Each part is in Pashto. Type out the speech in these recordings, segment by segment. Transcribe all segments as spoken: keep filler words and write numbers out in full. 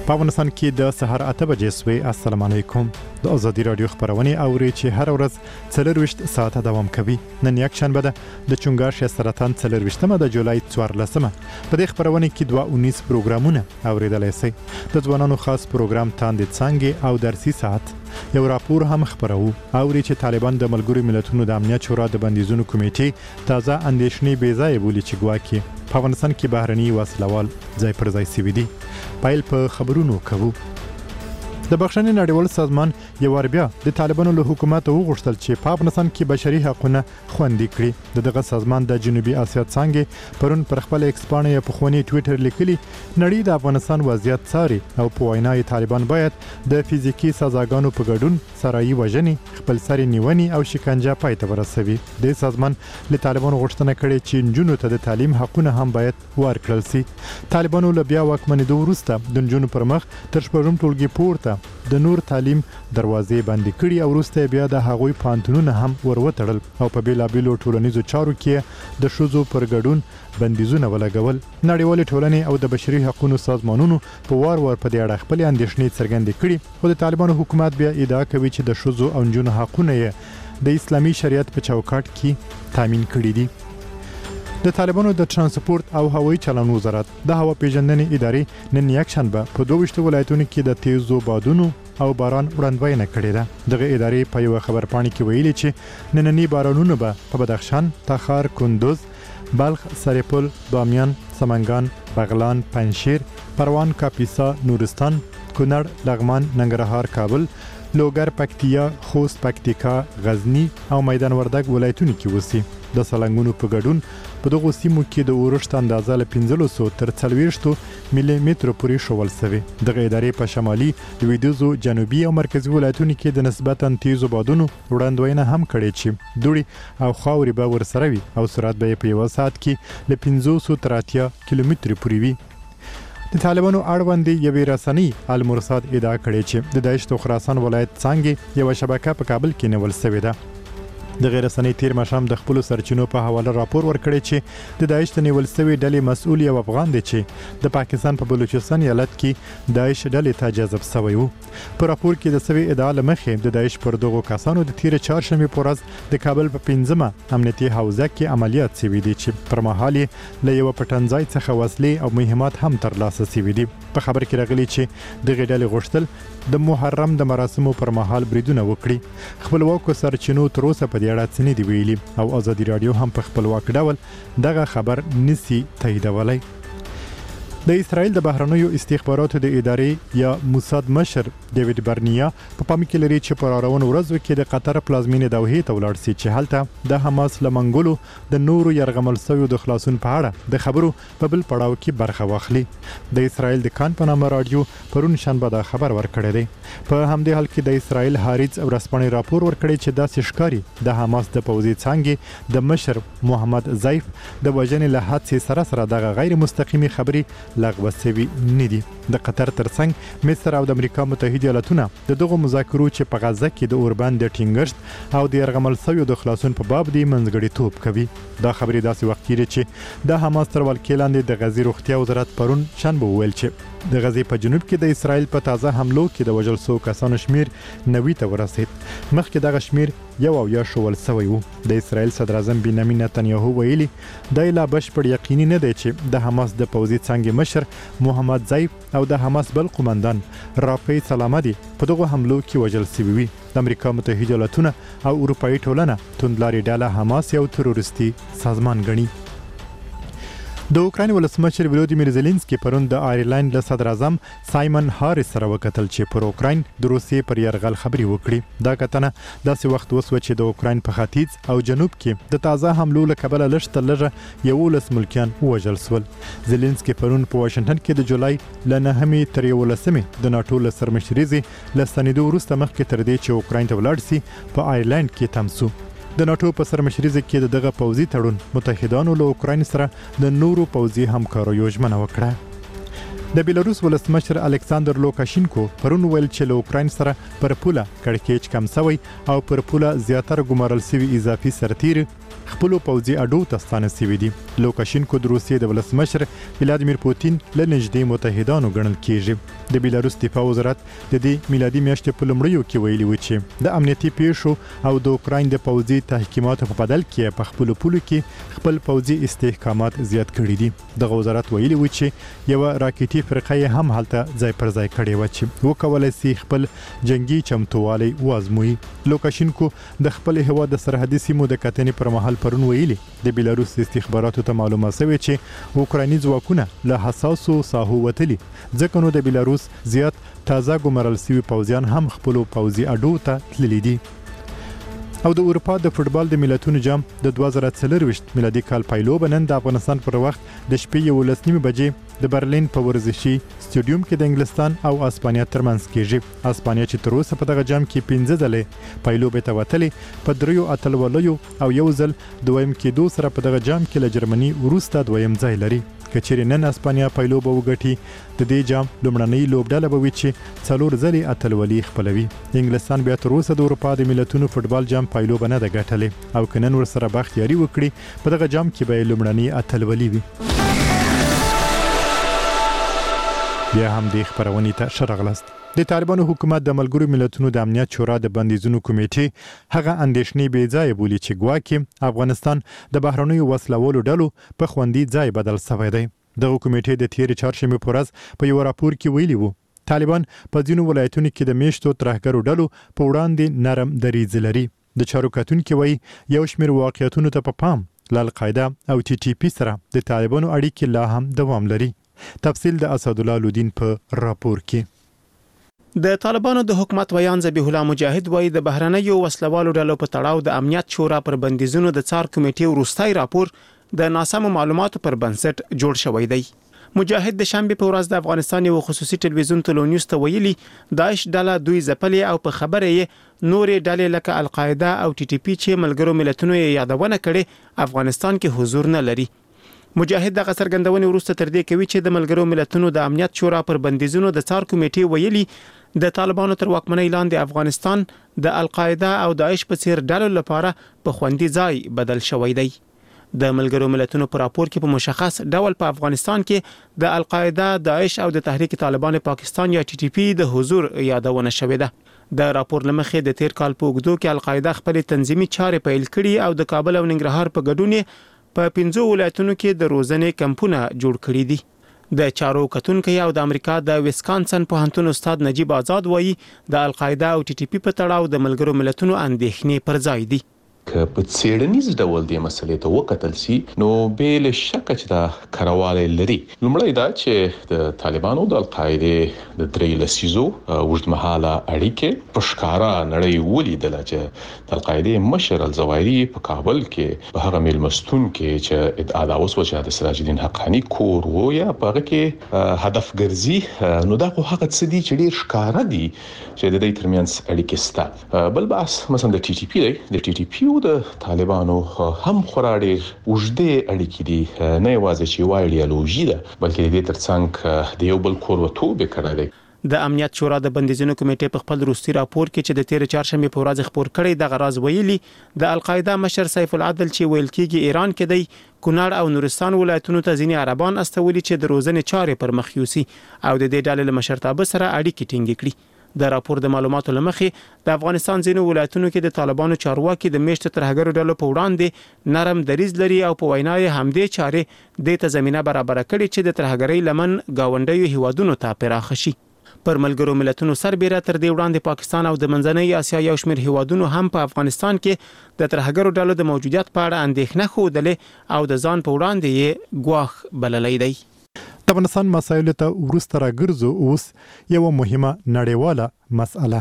په افغانستان کې د سهار اته بجې سوې. السلام علیکم. د ازادي رادیو خبرونه اوري چې هر ورځ څلرويشت ساعته دوام کوي. نن یک شنبه ده د چونګاش سرطان څلرويشتمه د جولای څوارلسمه. په دې خبرونه کې دوه اونیس پروګرامونه اوریدلای شئ. د ځوانانو خاص پروګرام تاندې څنګه او درسي ساعت یو راپور هم خبرو اوري چې طالبان د ملګرو ملتونو د امنیت شورا د بندیزونو کمیټې تازه اندېښنې بې ځای بولي چې ګواکې په افغانستان کې بهرني وسلوال ځای پر ځای سوي دي. پایل په خبرونو کوو. د بخښنې نړیوال سازمان یو ور بیا د طالبانو له حکومت وغوښتل چې په افغانستان کې بشري حقوقونه خوندي کړي. د دغه سازمان د جنوبي اسیا څنګه پرون پر خپل ایکس باندې په خوني ټوئیټر لیکلي نړۍ د افغانستان وضعیت څاري او په وینای طالبان باید د فزیکی سزاګانو په ګډون سرایي وژنې خپل سري نیونې او شکنجه پای ته ورسوي. د سازمان له طالبانو غوښتنه کړې چې نجونو ته د تعلیم حقونه هم باید ورکړل شي. طالبانو له بیا واکمنېدو وروسته د نجونو پر مخ تر شپږم ټولګي پورته د نور تعلیم دروازې بندې کړي او وروسته بیا د هغوی پانتونونه هم وروتړل او په بیلابیلو ټولنیزو چارو کې د شوزو پر ګډون بندیزونه ولګول. نړیوال ټولنې او د بشري حقوقو سازمانونو په وار وار په دې اړه خپل اندېښنې څرګندې کړي. خو د طالبانو حکومت بیا ادعا کوي چې د شوزو او نجونو حقونه د اسلامي شریعت په چوکاټ کې تامین کړي دي. د طالبانو د ترانسپورت او هوایي چلن وزارت د هوا پیژندنې ادارې نن یک شنبه په دوه ویشت ولایتونو کې د تیزو بادونو او باران وړاندوینه کړې ده. دغه ادارې په یو خبرپاڼه کې ویلي چې نننی بارانونه به په بدخشان، تخار، کندوز، بلخ، سرپل، بامیان، سمنګان، بغلان، پنجشیر، پروان، کاپیسا، نورستان، کونړ، لغمان، ننګرهار، کابل، لوګر، پکتیا، خوست، پکتیکا، غزنی او میدان وردګ ولایتونو کې وسی. د سلنګونو په ګډون په دغه سیمو کې د اورښت اندازه له پنځه سوه تر څلوېښت ملي مترو پورې شول سوي. دغه ادارې په شمالي، لویدیځو، جنوبي او مرکزي ولایتونو کې د نسبتاً تیزو بادونو وړاندوینه هم کړې چې دوړي او خاورې به ورسره وي او سرعت به په یو ساعت کې له پنځه سوه تر اتیا کیلومترو پورې وي. د طالبانو اړوند یوې رسنۍ المرصاد ادعا کړې چې د داعش د خراسان ولایت څنګه یو شبکه په کابل کې نیول شوې ده. د غیر رسنۍ تیر مشام د خپل سرچینو په حواله راپور ورکړی چې د داعش د نیول شوی ډلې مسؤل یو افغان دی چې د پاکستان په بلوچستان ایالت کې داعش ډلې ته جذب شوی و. په راپور کې د سوي ادعا لمخې د داعش پر دغو کسانو د تیر چهارشنبه په ورځ د کابل په پنځمه امنیتي حوزه کې عملیات شوي دي چې پر مهال له یو پټنځای څخه وسلې او مهمات هم ترلاسه شوي دي. په خبر کې راغلي چې دغه ډلې غوښتل د محرم د مراسمو پر مهال بریدونه وکړي. خپلواکو سرچینو تر اوسه په دې اړه څه نه دي ویلي او ازادي رادیو هم په خپلواک ډول دغه خبر نسی تاییدولی. د اسرائیل د بهرنیو استخباراتو د ادارې یا موساد مشر ډیوډ برنیا په پام کې لري چې پر اړون ورځو کې د قطر پلازمینې دوحې ته ولاړ شي چې هلته د حماس له منګولو د نورو یرغمل شویو د خلاصون په اړه د خبرو په بل پړاو کې برخه واخلي. د اسرائیل د کان په نامه رادیو پرون شنبه دا خبر ورکړی دی. په همدې حال کې د اسرائیل هاریز ورځپاڼې راپور ورکړی چې داسې ښکاري د حماس د پوځي څانګې د مشر محمد زیف د وژنې له حادثې سره سره دغه غیر مستقیمي خبرې لغوه شوي نه دي. د قطر ترڅنګ مصر او د امریکا متحده ایالاتونه د دغه مذاکرو چې په غزه کې د اوربند د ټینګښت او د یرغمل شویو د خلاصون په باب دی منځګړیتوب کوي. دا خبرې داسې وخت کې چې د حماس تر ولکې لاندې د غزې روغتیا وزارت پرون شنبه وویل چې د غزې په جنوب کې د اسرائیل په تازه حملو کې د وژل شوو کسانو شمیر نوي ته ورسید. مخکې دغه شمیر یو او یا شول سوی وو. د اسرائیل صدر اعظم بنیامین نتنیاهو ویلي دا لا بشپړ یقیني نه دی چې د حماس د پوځي څانګې مشر محمد زیف او د حماس بل قومندان رافع سلامتی په دغه حملو کې وژل شوي وي. د امریکا متحده ایالاتونه او اروپایي ټولنه توندلاري ډله حماس یو تروریستي سازمان ګڼي. د اوکراین ولسمشر ولودیمیر زيلنسکي پرون د آیرلند له صدر اعظم سایمن هاریس سره وکتل چې پر اوکراین د روسیې پر یرغل خبري وکړي. دا کتنه داسې وخت وسوه چې د اوکراین په ختیځ او جنوب کې د تازه حملو له کبله لږ تر لږه یولس ملکیان ووژل شول. زيلنسکي پرون په واشنګټن کې د جولای له نهمې تر یولسمې د ناټو له سرمشريزې له ستنېدو وروسته مخکې تر دې چې اوکراین ته ولاړ سي په آیرلند کې تم سو. د ناټو په سرمشريزه کې دغه پوځي تړون متحدانو له اوکراین سره د نورو پوځي همکاریو ژمنه وکړه. د بیلاروس ولسمشر الکساندر لوکاشینکو پرون ویل چې له اوکراین سره پر پوله کړکېچ کم شوی او پر پوله زیاتره ګمارل شوي اضافي سرتیر خپل پوځي اډو ته ستانه شوي دي. لوکاشینکو د روسیې د ولسمشر ولادیمیر پوتین له نږدې متحدانو ګڼل کیږي. د بیلاروس دفاع وزارت د دې میلادي میاشتې په لومړیو کې ویلي و چې د امنیتي پیښو او د اوکراین د پوځي تحقیقاتو په بدل کې په خپل پولو کې خپل پوځي استحکامات زیات کړي دي. د وزارت ویلي و چې یو راکټي فرقه هم هلته ځای پر ځای کړې و چې وکولای شي خپل جنگي چمتووالی وازموي. لوکاشینکو د خپل هیواد د سرحدي سیمو د کتنې پر مهال پرون ویلي د بیلاروس استخباراتو ته معلومه شوې چې اوکرایني ځواکونه له حساسو ساحو وتلي، ځکه نو د بیلاروس زیات تازه ګمارل شوي پوځیان هم خپل پوځي اډو ته تللي دي. او د اروپا د فوتبال د ملتونو جام د دوه زره څلرويشت میلادي کال پایلوب نن د افغانستان پر وخت د شپې یولس نیمې بجې د برلین په ورزشي سټیډیوم کې د انګلستان او اسپانیا ترمنځ کېږي. اسپانیا چې تر اوسه په دغه جام کې پنځه ځلې پایلوب ته وتلې، په دریو اتلولیو او یو ځل دویم کېدو سره په دغه جام کې له جرمني وروسته دویم ځای لري. کچېرې نن اسپانیا پایلوب وګټي د دې جام لومړنۍ لوبډله به وي چې څلور ځلې اتلولي خپلوي. انګلستان بیا تر اوسه د اروپا د ملتونو فوتبال جام پایلوب نه ده ګټلې او کنن ورسره بختیاري وکړي په دغه جام کې به لومړنۍ اتلولي وي. بیا هم د خبرونې ته شرغلست. د طالبانو حکومت د ملګرو ملتونو د امنیت شورا د بندیزونو کمیټې هغه اندېښنې بې ځای بولي چې ګواکې افغانستان د بهرنیو وسلوالو ډلو په خوندي ځای بدل شوی دی. دغه کمیټې د تیر چهارشنبې په ورځ په یو راپور کې ویلي وو طالبان په ځینو ولایتونو کې د میشتو ترهګرو ډلو په وړاندې نرم دریځ لري. د چارو کتونکو وایي یو شمېر واقعیتونو ته په پام ل القاعده او ټي ټي پی سره د طالبانو اړیکې لا هم دوام لري. تفصیل د اسدالله لودین په راپور کې. د طالبانو د حکومت ویان ذبیح الله مجاهد وایي د بهرنیو وسلوالو ډلو په تړاو د امنیت شورا پر بندیزونو د څار کمیټې وروستي راپور د ناسمو معلوماتو پر بنسټ جوړ شوی دی. مجاهد د شنبه په ورځ د افغانستان یو خصوصي ټلویزیون تلونیوز ته ویلي داعش ډله دوی ځپلې او په خبره یې نورې ډلې لکه القاعده او ټي ټي پی چې ملګرو ملتونو یې یادونه کړې افغانستان کې حضور نه لري. مجاهد د څرګندونې وروسته تر دې کوي چې د ملګرو ملتونو د امنیت شورا پر بندیزونو د څار کمیټې ویلي د طالبانو تر واکمنۍ لاندې افغانستان د القاعده او داعش په څیر ډلو لپاره په خوندي ځای بدل شوی دی. د ملګرو ملتونو په راپور کې په مشخص ډول په افغانستان کې د القاعده، داعش او د تحریک طالبان پاکستان یا ټي ټي پی د حضور یادونه شوې ده. د راپور لمخې د تیر کال په اوږدو کې القاعده خپل تنظیمي چارې پیل کړي او د کابل او ننګرهار په ګډون په پنځو ولایتونو کې د روزنې کمپونه جوړ کړي دي. د چارو کتونکو او د امریکا د ویسکانسن پوهنتون استاد نجیب آزاد وایي د القاعده او ټي ټي پی په تړاو د ملګرو ملتونو اندېښنې پر ځای دي. که په څېړنیز ډول د مسلې ته وکتل شي نو بل شک چې دا کارواله لري. لومړی دا چې د طالبانو د القاعده د درې لسیزو وژدمحاله اړیکې په ښکارا نړۍ ولیدل چې د القاعده مشر الزوایری په کابل کې په هغه میلمستون کې چې ادعا دا اوس وجه د سراج الدین حقانی کور وو یا په هغه کې هدف ګرځي نو دا خو هغه څه دي چې ډیر ښکارا دي چې د دې ترمنځ اړیکې سته. بل بحث مثلا د ټي ټي پی دی. د ټي ټي پی د طالبانو هم خورا ډیر وژدې اړیکې دي، نه یوازې چې یو ایډیالوژي ده بلکې د دې ترڅنګ د یو بل کوربتوب کړی دی. د امنیت شورا د بندیزونو کمیټې په خپل وروستي راپور کې چې د تیر چهارشنبه په ورځ خبر کړی د غراز ویلي د القاعده مشر سیف العدل چې ویل کېږي ایران کې دی کونړ او نورستان ولایتونو ته ځینې عربان استولي چې د روزنې چارې پر مخ یوسي او د دې ډلې له مشرتابه سره اړیکې ټینګې کړي. د راپور د معلوماتو لمخې د افغانستان ځینو ولایتونو کې د طالبانو چارواکي د میشت ترهګرو ډلو په وړاندې نرم دریځ لري او په وینا یې همدې چارې د ته زمينه برابر کړي چې د ترهګرۍ لمن گاونډیو هیوادونو ته پراخ شي. پر ملګرو ملتونو سربېره تر دې وړاندې پاکستان او د منځنۍ اسیا یو شمېر هیوادونو هم په افغانستان کې د ترهګرو ډلو د موجودیت په اړه اندېښنه ښودلې او د ځان په وړاندې یې ګواښ بللی دی. د افغانستان مسایلو ته ورسته راګرځو. اوس یو مهمه نړیواله مسأله.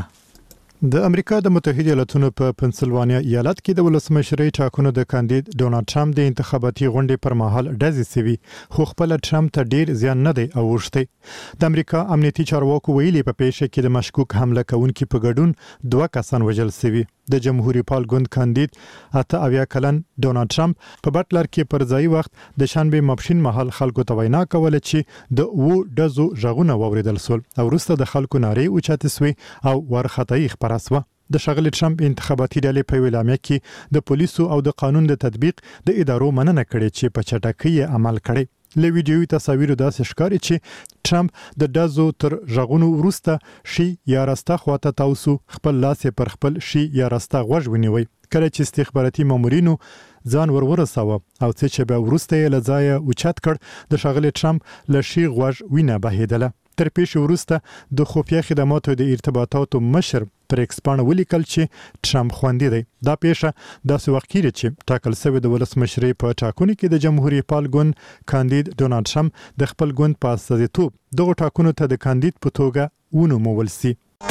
د امریکا د متحده ایالاتونو په پنسلوانیا ایالت کې د ولسمشرۍ ټاکنو د کاندید ډونالد ټرمپ د انتخاباتي غونډې پر مهال ډزې سوي، خو خپل ټرمپ ته ډیر زیان نه دی اوښتی. د امریکا امنیتي چارواکو ویلي په پیښه کې د مشکوک حمله کوونکي په ګډون دوه کسان وژل سوي. د جمهوریت پال ګوند کاندید اته اویا کلن ډونالد ټرمپ په بټلر کې پر ځای وخت د شنبه ماپښین مهال خلکو ته وینا کوله چې د وو ډزو ژغونه واوریدل سول او وروسته د خلکو نارې اوچتې سوې او ورختۍ خبره سوه. د ښاغلي ټرمپ انتخاباتي ډلې په ویلامه کې د پولیسو او د قانون د تطبیق د ادارو مننه کړې چې په چټکۍ عمل کړي. له ویډیوي تصاویرو داسې ښکاري چې ټرمپ د ډزو تر ژغونو وروسته شي یا راسته خواته تاوسو خپل لاس پر خپل شي یا راسته غوږ ونیوي کله چې استخباراتي مامورینو ځان ورورساوه او چې به وروسته یې لځای اوچت کړ د ښاغلي ټرمپ له شي غوږ وینه بهیدله. تر پیښې وروسته د خفیه خدماتو د ارتباطاتو مشر پر ایکس باندې ولیکل چې ټرمپ خوندي دی. دا پیښه داسې وخت کې چې ټاکل شوی د ولسمشرۍ په ټاکنو کې د جمهوریت پال ګوند کاندید ډونالد ټرمپ د خپل ګوند په استازیتوب دغه ټاکنو ته د کاندید په توګه ونومول سي.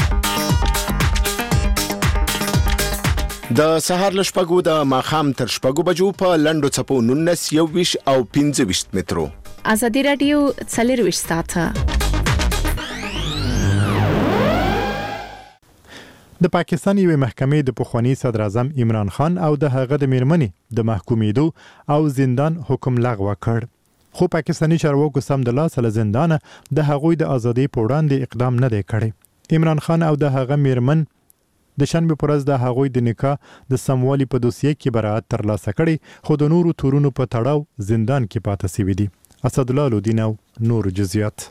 د سهار لشپګو د ماخام تر شپګو بجو په لندو چپو نونس یو ویش او پنځه ویش مترو. ازادي رادیو څلور ویش ساعته. د پاکستان یوې محکمې د پخوانی صدر اعظم عمران خان او د هغه د میرمنې د محکومیدو او زندان حکم لغوه کړ. خو پاکستانی چارواکو سم د لاس له زندان د هغوی د ازادۍ په وړاندې اقدام نه دی کړی. عمران خان او د هغه میرمن د شنبه پر ورځ د هغوی د نکاح د سموالي په دوسیه کې براءت ترلاسه کړي خو د نورو تورونو په تړاو زندان کې پاتې شوی دي. اسد الله لودین او نور جزئیات.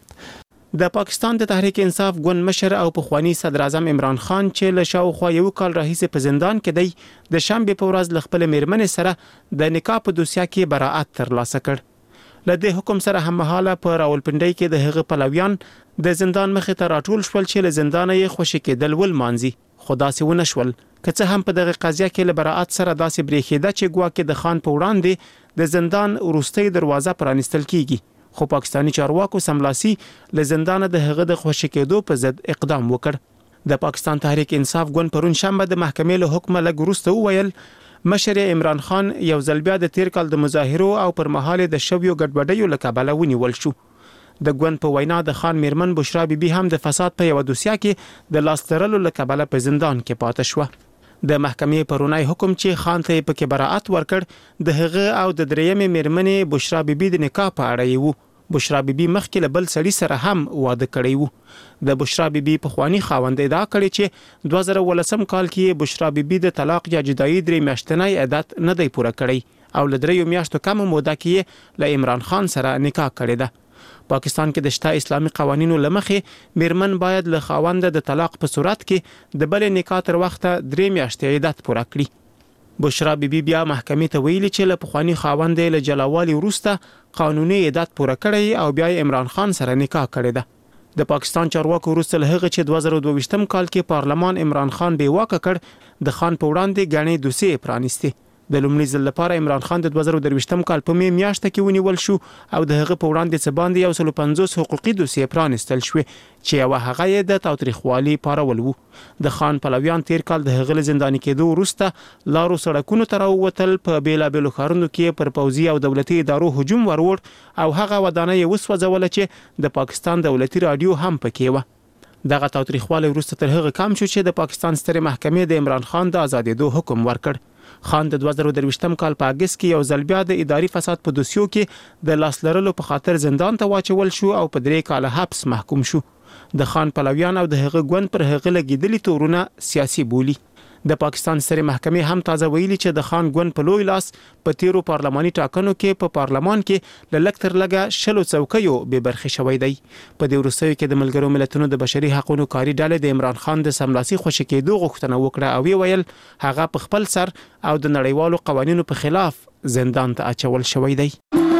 د پاکستان د تحریک انصاف ګوند مشر او پخوانی صدر اعظم عمران خان چې له شاوخوا یو کال راهیسې په زندان کې دی د شنبه په ورځ ل خپل میرمنې سره د نکاح په دوسیه کې براءت ترلاسه کړ. له دې حکم سره هممهاله په راولپنډۍ کې د هغه پلویان د زندان مخې ته راټول شول چې له زندان یې خوشی کېدل ول مانځي خو داسې ونه شول. که څه هم په دغه قضیه کې له براءت سره داسې بریښېده چې ګواکې د خان په وړاندې د زندان وروستۍ دروازه پرانیستل کیږي خو پاکستانی چارواکو سملاسي له زندان د هغه د خوشی کېدو په ضد اقدام وکړ. د پاکستان تحریک انصاف ګوند پرون شنبه د محکمې له حکم لږ وروسته وویل مشر عمران خان یو ځل بیا د تیر کال د مظاهرو او پر مهال د شویو ګډوډیو له کبله ونیول شو. د ګوند په وینا د خان میرمن بشرا بیبي هم د فساد په یو دوسیه کې د لاس ترلو له کبله په زندان کې پاتې شو. د محکمې پرونی حکم چې خان ته په کې براءت ورکړ د هغه او د درېمې میرمنې بشرا بیبي د نکاح په اړه یو. بشرا بیبي مخکې له بل سړي سره هم واده کړی وو. د بشرا بیبي په خوانی خاوند ادعا کړې چې دوه زره ولسم کال کې بشرا بیبي د طلاق یا جدایي درې میاشتنی عدت نه دی پوره کړی او له دریو میاشتو کم موده کې له عمران خان سره نکاح کړی ده. پاکستان کې د شته اسلامي قوانینو لمخې میرمن باید له خاوند د طلاق په صورت کې د بل نکاح تر وخته درې میاشتې عدت پوره کړي. بشرا بیبي بیا محکمې ته ویلي چې له پخوانی خاوند له جلاوالي وروسته قانوني عدت پوره کړی او بیا عمران خان سره نکاح کړی ده. د پاکستان چارواکو وروسته له هغه چې دوه زره دوه ویشتم کال کې پارلمان عمران خان بې واکه کړ د خان په وړاندې غاڼې دوسیې پرانیستي. د لومړي ځل لپاره عمران خان د دوه زره دوه ویشتم کال په می میاشت کې ونیول شو او د هغه په وړاندې څه باندې یو سل او پنځوس حقوقي دوسیې پرانیستل شوې چې یو هغه یې د تاوتریخوالي پارول وو. د خان پلویان تیر کال د هغه زنداني کېدو وروسته لارو سړکونو ته راووتل په بیلابېلو ښارونو کې پر پوځي او دولتي ادارو هجوم وروړ او هغه ودانۍ یې وسوځوله چې د پاکستان دولتي رادیو هم پکې وه. دغه تاوتریخوالی وروسته تر هغه کم شو چې د پاکستان سترې محکمې د عمران خان د آزادېدو حکم ورکړ. خان د دوه زره دوه ویشتم کال په اگست کې یو ځل بیا د اداري فساد په دوسیو کې د لاس لرلو په خاطر زندان ته واچول شو او په درې کاله حبس محکوم شو. د خان پلویان او د هغه ګوند پر هغه لګیدلي تورونه سیاسي بولی. د پاکستان سترې محکمې هم تازه ویلي چې د خان ګوند په لوی لاس په تیرو پارلماني ټاکنو کې په پارلمان کې ل لک تر لګه شلو څوکیو به برخه شوی دی. په دې وروستیو کې د ملګرو ملتونو د بشري حقوقو کاری ډلې د عمران خان د سملاسي خوشی کېدو غوښتنه وکړه او ویل هغه په خپل سر او د نړیوالو قوانینو په خلاف زندان ته اچول شوی دی.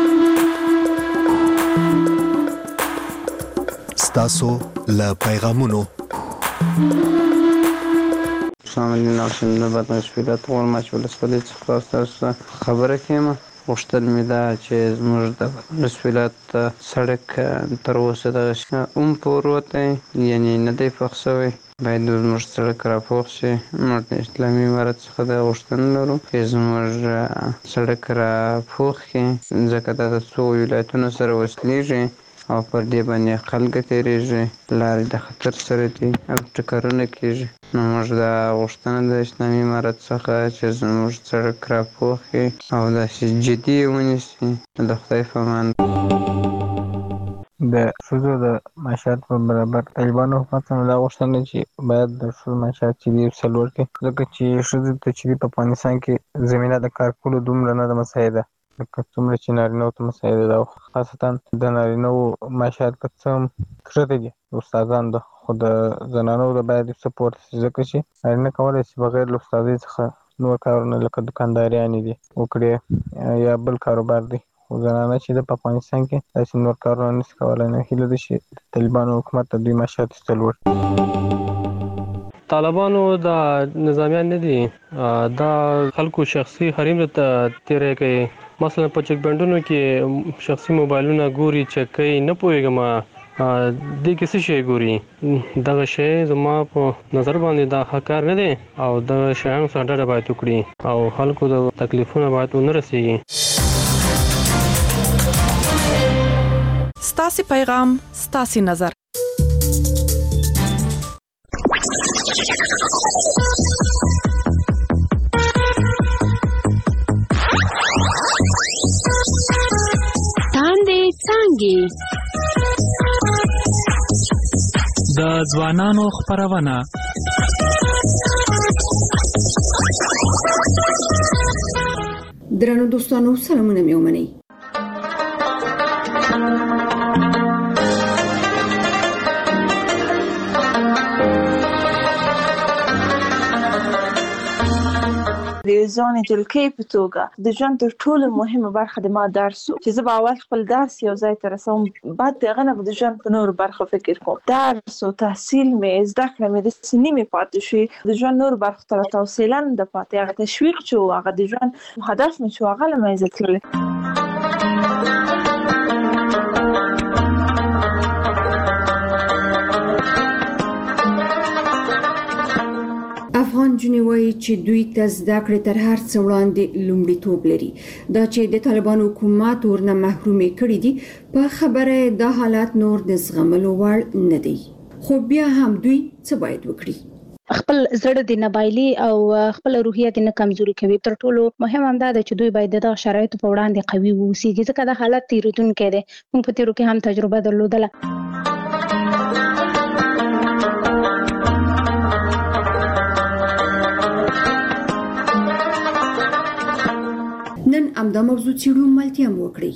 ستاسو له پیغامونو سامعین ناشم د بدن مسؤلیت غواړم چې ولسمشر څخه تاسو خبره کیم غوښتل مې ده چې زموږ د مسؤلیت سړک تر اوسه د اوم پروته یعنی نه دی فخصوي باید زموږ سړک راپوخ شي. موږ د اسلامي امارت څخه د غوښتنه لرو چې زموږ سړک راپوخ کړي ځکه دا د څو ولایتونو سره وصلېږي او پر دې باندې خلک تیریږي لارې د خطر سره دي او ټکرونه کېږي. نو موږ دا غوښتنه د اسلامي امارت څخه چې زموږ سړک راپوخ کړي او داسې جدي ونیسي. د خدای په امان. د ښځو د معاشات په برابر طالبانو حکومت نه دا غوښتنه چې باید د ښځو معاشات چې دي څلور کړي، ځکه چې ښځو ته چې په افغانستان کې زمینه د کار کولو دومره نه ده مساعده لکه څومره چې نارینه‌وو ته مساعده ده، خاصتا د نارینه‌وو معاشات که څه هم کښته دي استادان ده، خو د زنانو د باید سپورت شي، ځکه چې نارینه کولی شي بغیر له استادۍ څخه نور کارونه لکه دکانداریانې دي وکړي یا بل کاروبار دی، خو زنانه چې ده په افغانستان کې داسې نور کارونه نشي کولی. نو هیله ده چې طالبانو حکومت د دوی معاشات څلور طالبانو د نظامیان نه دي، دا خلکو شخصي حریم ته تیری کوي. مثلا په چک بندونو کې شخصي موبایلونه ګوري، چک کوي، نه پوهېږم دې کې څه شی ګوري. دغه شی زما په نظر باندې دا ښه کار نه دی او دغه شیانو څخه ډډه باید وکړي او خلکو د تکلیفونه باید ونه رسېږي. ستاسې پیغام ستاسې نظر. تاندې څانګې د ځوانانو خپرونه درنو دوستانو سلامونه مې ومنئ. د ځان جلکې په توګه د ژوند تر ټولو مهمه برخه د ما درس چې زه به اول خپل درس یو ځای ته رسوم، بعد دغه نه به د ژوند په نورو برخو فکر کوم. درس او تحصیل مې زده کړه مې د سنې مې پاتې شي، د ژوند نور برخو ته توصیلا د پاتې هغه تشویق چې هغه د ژوند هدف مې چې هغه له منځه تللی. افغان جنې وایي چې دوی ته زده کړې تر هر څه وړاندې لومړیتوب لري. دا چې د طالبانو حکومت ورنه محرومې کړي دي، په خبره دا حالات نور د زغملو وړ نه دی. خو بیا هم دوی څه باید وکړي؟ خپل زړه د نبایلی او خپل روحیه د نه کمزوري کوي. تر ټولو مهم هم دا ده چې دوی باید د شرایطو په وړاندې قوي واوسي، ځکه دا حالت تیریدونکی دی. موږ په تیرو کې هم تجربه درلودله. نن امدا موضوع چیرو ملتیا مو وکړي.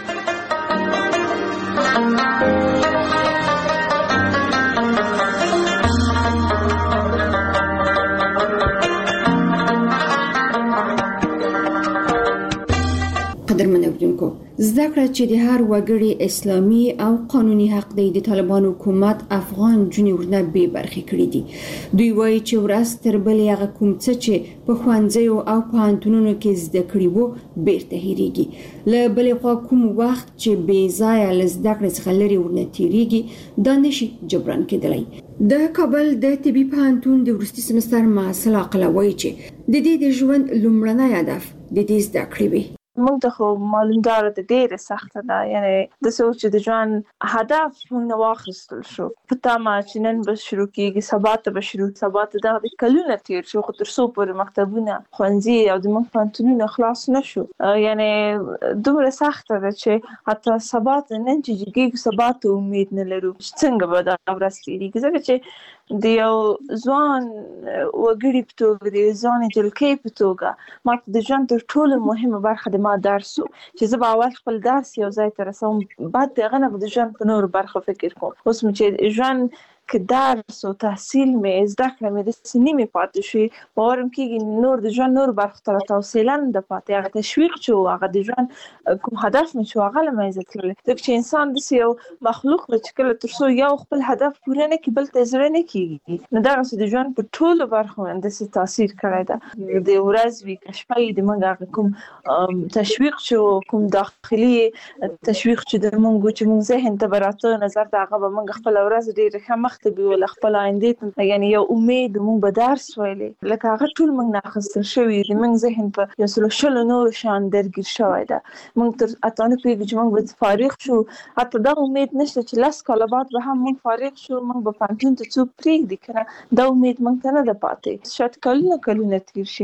قدرمن اوریدونکو، زده کړه چې د هر وګړي اسلامي او قانوني حق دی، د طالبانو حکومت افغان جنې ورنه بې برخې کړي دي. دوی وایي چې ورځ تر بلې هغه کوم څه چې په ښوونځیو او پوهنتونونو کې زده کړي وو بیرته هېرېږي. له بلې خوا کوم وخت چې بې ځایه له زده کړې څخه لرې ورنه تېرېږي، دا نشي جبران کېدلی. د کابل د طبي پوهنتون د وروستي سمستر محصل عاقله وایي چې د دې د ژوند لومړنی هدف د دې زده کړې وي. موږ ته خو معلوم داره د ډېره سخته ده، یعنی د څه چې د ژوند هدف موږ نه واخیستل شو په تمه چې نن به شروع کېږي، سبا ته به شروع سبا ته دغه د کلونه تېر شو، خو تر څو پورې مکتبونه ښوونځي او د موږ پوهنتونونه خلاص نه شو. یعنی دومره سخته ده چې حتی سبا ته نن چې کېږي سبا ته امید نه لرو چې څنګه به دا ورځ تېرېږي. ځکه چې د یو ځوان وګړي په توګه، د یو ځوان جلکې په توګه، ما ته د ژوند تر ټولو مهمه برخه د ما درس چې زه به اول خپل درس یو ځای ته رسوم، بعد دغه نه به د ژوند په نورو برخو فکر کوم. اوس مې چې ژوند که درس او تحصیل مې زده کړه مې د سنې مې پاتې شي، باورم کېږي نور د ژوند نور برخو ته توصیلا د پاتې هغه تشویق چې هغه د ژوند کوم هدف مې چې هغه له منځه تللی. ځکه چې انسان داسې یو مخلوق دی چې کله تر څو یو خپل هدف پوره نه کړي بل ته زړه نه کېږي. نو دغسې د ژوند په ټولو برخو باندې داسې تاثیر کړی ده. د ورځ وي که شپه وي، د موږ هغه کوم تشویق چې کوم داخلي تشویق چې د موږ چې موږ ذهن ته به راته نظر د هغه به موږ خپله ورځ ډېره ښه مخ ته بیول، خپل آینده ته یعنی یو امید موږ به درس ویلې لکه هغه ټول موږ نه اخیستل شوي د موږ ذهن په یو سلو شلو نورو شیانو درګیر شوی ده. موږ تر حتی نه پوهېږو چې موږ به فارغ شو، حتی دا امید نشته چې لس کاله بعد به هم موږ فارغ شو، موږ به پوهنتون ته څوک پرېږدي که نه، دا امید موږ ته نه ده پاتې. شاید کلونه کلونه تېر شي،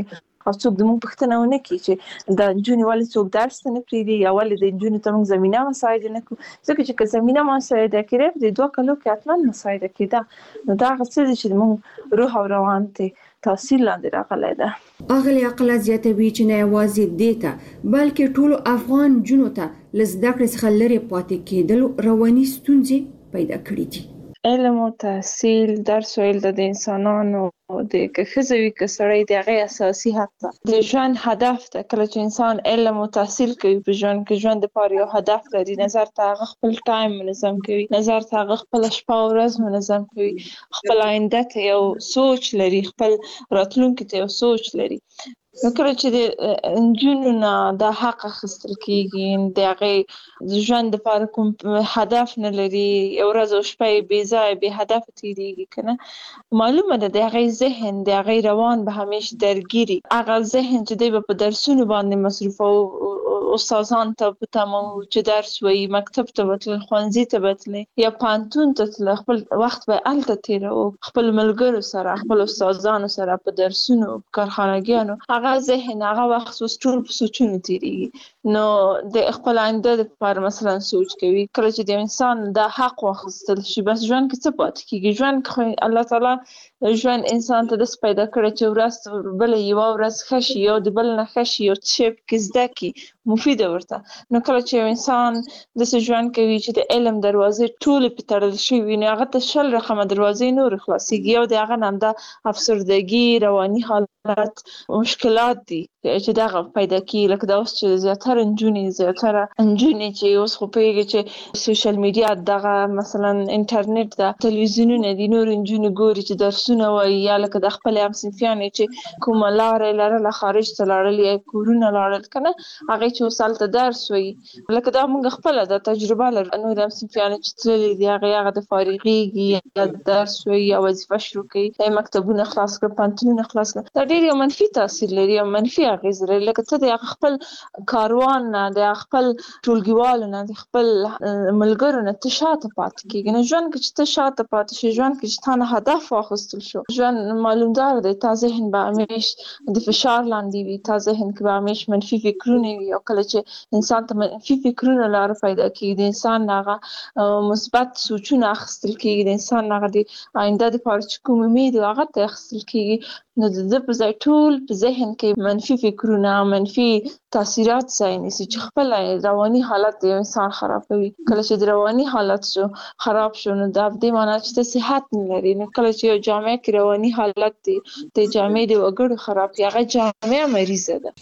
او څوک د موږ پوښتنه ونه کوي چې د نجونې ولې څوک درس ته نه پرېږدي یا ولې د نجونو ته موږ زمینه مساعده نه کړو. ځکه چې که زمینه مساعده کړې د دوه کلو کې حتما مساعده کېده نو دا هغه څه دي چې موږ روح او روان ته تاثیر لاندې راغلی ده. اغلی عقله زیاتوي چې نه یوازې دې ته بلکې ټولو افغان جنو ته له زده کړې څخه لرې پاتې کېدلو رواني ستونزې پیدا کړې دي. علم او تحصیل درس ویل د انسانانو د که ښځه وي که سړی د هغې اساسي حق ده. د ژوند هدف ده. کله چې انسان علم او تحصیل کوي په ژوند کې ژوند دپاره یو هدف لري، نظر ته هغه خپل ټایم منظم کوي، نظر ته هغه خپله شپه او ورځ منظم کوي، خپل آینده ته یو سوچ لري، خپل راتلونکي ته یو سوچ لري. نو کله چې د نجونو نه دا حق اخیستل کېږي د هغې ژوند دپاره کوم هدف نه لري، یو ورځ او شپه یې بې ځایه بې هدفه تېرېږي که نه، معلومه ده د هغې ذهن د هغې روان به همیشه درګیري. هغه ذهن چې دی به په درسونو باندې مصروف او استادان ته به تمام چې درس وایي، مکتب ته به تلل، ښوونځي ته به تلې یا پوهنتون ته تلل، خپل وخت به هلته تېروو، خپل ملګرو سره، خپل استادانو سره په درسونو، کارخانګیانو. هغه ذهن هغه وخت اوس ټول په سوچونو تېرېږي. نو د خپل آینده دپاره مثلا سوچ کوي. کله چې د انسان دا حق واخیستل شي بس ژوند کې څه پاتې کېږي؟ ژوند کې الله تعالی ژوند انسان ته داسې پیدا کړی چې ورځ بله یوه ورځ ښه شي، یو د بل نه ښه شي، یو څه شی پکې زده کړي مفیده ورته. نو کله چې یو انسان داسې ژوند کوي چې د علم دروازې ټولې پرې تړل شوي وي نو هغه ته شل رقمه دروازې نورې خلاصېږي. یو د هغه نه همدا افسردګي، رواني حالت، مشکلات دي چې دغه پیدا کېږي. لکه دا اوس چې زیاتره نجونې زیاتره نجونې چې اوس خو پوهېږي چې سوشل میډیا دغه مثلا انټرنیټ ده، تلویزیونونه دي، نورې نجونې ګوري چې درسونه وایي یا لکه د خپلې همصنفیانې چې کومه لاره یې لرله خارج ته لاړل یا کورونه لاړل که نه، هغې چې اوس هلته درس وایي. لکه دا موږ خپله دا تجربه لرو، نورې همصنفیانې چې تللې دي هغې هغه د فارغېږي یا درس وایي یا وظیفه شروع کوي یا مکتبونه خلاص کړه، پوهنتونونه خلاص کړه. دا ډېر یو منفي تاثیر لري، یو منفي اغېز لري. لکه ته د هغه خپل کاروان نه، د هغه خپل ټولګیوالو نه، د خپل ملګرو نه ته شاته پاتې کېږي. نو ژوند کې چې ته شاته پاتې شې، ژوند کې چې تا نه هدف واخیستل شو، ژوند معلومدار دی تا ذهن به همیش د فشار لاندې وي، تا ذهن کې به همیش منفي فکرونه وي. او کله چې انسان ته منفي فکرونه لاره پیدا کېږي، د انسان نه هغه مثبت سوچونه اخیستل کېږي، د انسان نه هغه د آینده دپاره چې کوم امید و هغه ته اخیستل کېږي، نو د ده په ځای ټول په ذهن کې منفي فکرونه، منفي تاثیرات ځای نیسي چې خپله رواني حالت د یو انسان خرابوي. کله چې د رواني حالت شو خراب شو نو دا په دې معنا چې ته صحت نه لري. نو کله چې یو جامعه کې رواني حالت دی، د جامعې د وګړو خراب دی، هغه جامعه مریضه ده.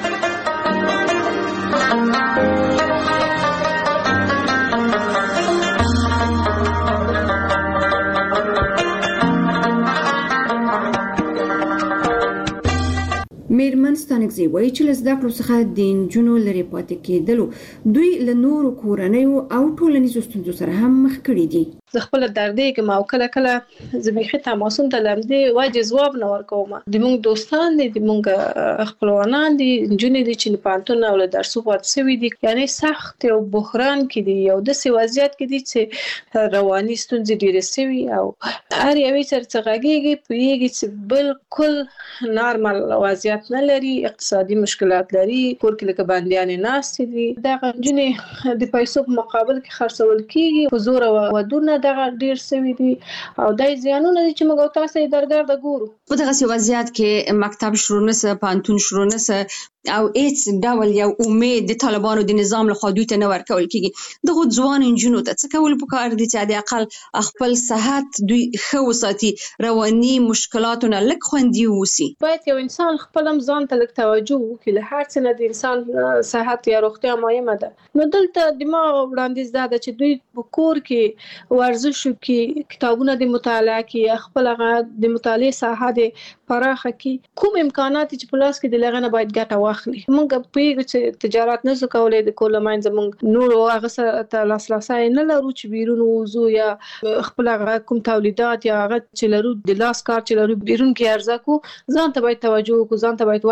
میرمن ستانکزی وایي چې له زده کړو څخه د نجونو لرې پاتې کېدلو دوی له نورو کورنیو او ټولنیزو ستونزو سره هم مخ کړي دي. زه خپله دردېږم او کله کله زه بیخي تماسونو ته له همدې وجې ځواب نه ورکوم. د موږ دوستان دي، د موږ خپلوانان دي، نجونې دي چې له پوهنتون او له درسو پاتې شوي دي، یعنې سخت یو بحران کې دي، یو داسې وضعیت کې دي چې رواني ستونزې ډېرې شوي او هر یوې سره چې غږېږي پوهېږي چې بالکل نارمل وضعیت نه لري، اقتصادي مشکلات لري، کور کې لکه بندیانې ناستې دي. دغه نجونې د پیسو په مقابل کې خرڅول کېږي، په زور ودونه دغه ډېر شوي دي او دا زیانونه دي چې موږ او تاسو یې درګرده ګورو. په دغسې وضعیت کې مکتب شروع نه شه، پوهنتون شروع نه شه او هیڅ ډول یو امید د طالبانو د نظام لخوا دوی ته نه ورکول کېږي. دغو ځوان نجونو ته څه کول پکار دي چې د اقل خپل صحت دوی ښه وساتي، رواني مشکلاتو نه لږ خوندي واوسي؟ باید یو انسان خپل هم ځان ته لږ توجه وکړي. له هر څه نه د انسان صحت یا روغتیا مهمه ده. نو دلته د ما وړاندیز دا ده چې دوی په کور کې ورزش وکړي، کتابونه د مطالعه کړي، خپل هغه د مطالعې ساحه د پراخه کړي، کوم امکانات چې په لاس کې د هغه نه باید ګټه واخلي. موږ پوهېږو چې تجارت نه شو کولی، د کور له منځه موږ نورو هغه ته لاسرسی نه لرو چې بیرون ووځو یا خپل هغه کوم تولیدات یا هغه چې لرو د لاس کار چې لرو بیرون کې عرضه کړو. ځان ته باید توجه وکړو، ځان ته باید وخت ورکړو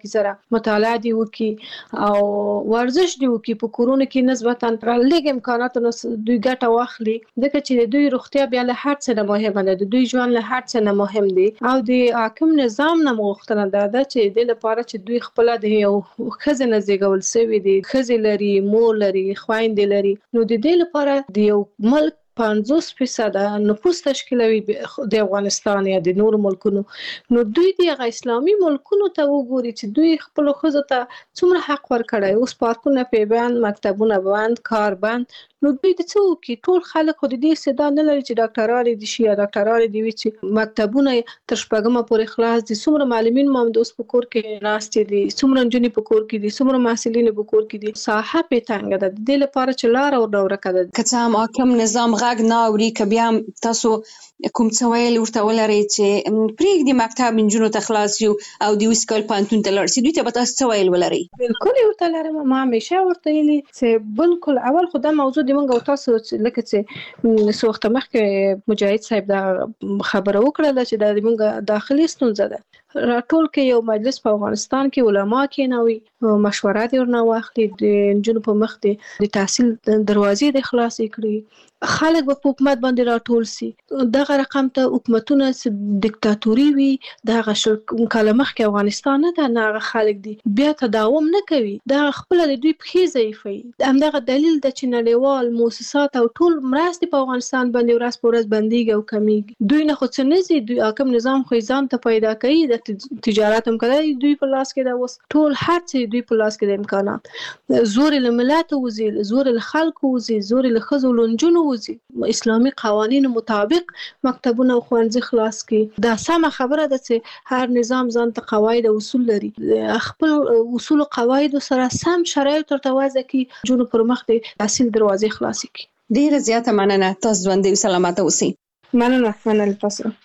کې سره مطالعه دی وکي او ورزش دی وکي په کورونه کې نسبتا لږ امکانات نو دوی ګټه واخلي ځکه چې دوی روغتیا بیا له هر څه نه مهمه ده دوی ژوند له هر څه نه مهم دی او د حاکم نظام نه مغوښتنه ده چې د لپاره چې دوی خپل د یو خزینه زیږول سوي دي خزې لري مور لري خويندې لري نو د دې لپاره د یو ملک پنځوس فیصد نفوس تشکیلوي د افغانستان یا د نور ملکونو نو دوی د اسلامي ملکونو ته وګوري چې دوی خپل خزو ته څومره حق ورکړي اوس پارکونه پیبان مکتبونه بند کار بند نو دوی د څو کې ټول خلک خو د دې استعداد نه لري چې ډاکټران دي شي یا ډاکټران دي چې مکتبونه تر شپږمه پورې خلاص دي څومره معلمین مو د اوس په کور کې ناشته دي څومره جنې په کور کې دي څومره محصلین په کور کې دي ساحه په تنګ ده د دې لپاره چې لار او ډور کړه که څه حاکم نظام غږ نه اوري که بیا تاسو کوم څه ویل ورته ولري چې پرېږدي مکتب نجونو ته خلاص یو او د وسکل پانتون ته لاړ شي دوی ته به تاسو څه ویل ولري بالکل ورته لرم ما همیشه ورته ویلي چې بالکل اول خو دا موضوع دی موږ تاسو لکه چې څو وخت مخکې مجاهد صاحب دا خبره وکړه چې د موږ داخلي ستونزه ده راټول کې یو مجلس په افغانستان کې علما کېنوي مشوره دي ورنه واخلي د نجونو په مخ دي د تحصیل دروازې د خلاصې کړي خلک په حکومت باندې راټول سي دغه رقم ته حکومتونه دیکتاتوري وي دغه شل کاله مخکې افغانستان نه دا نه خلک دي بیا تداوم نه کوي دا خپل د دوی په ضعیفي همدغه دلیل د چې نړیوال مؤسسات او ټول مرستې په افغانستان باندې ورځ په ورځ بنديږي او کمیږي دوی نه خو څه نه زی دوی حاکم نظام خو ځان ته پیدا کوي د تجارت هم کوي دوی په لاس کې دا وس ټول هر څه دوی په لاس کې د امکانات زور له ملت وزي زور له خلکو وزي زور له خزو لنجونو اسلامي قوانینو مطابق مکتبونه او ښوونځي خلاص کړي دا سمه خبره ده چې هر نظام ځان ته قواعد او اصول لري خپل اصول او قواعد سره سم شرایط ورته وضع کړي جنو پر مخ د تحصیل دروازې خلاص کړي ډیره زیاته مننه تاسو ژوندۍ او سلامت اوسئ مننه مننه تاسو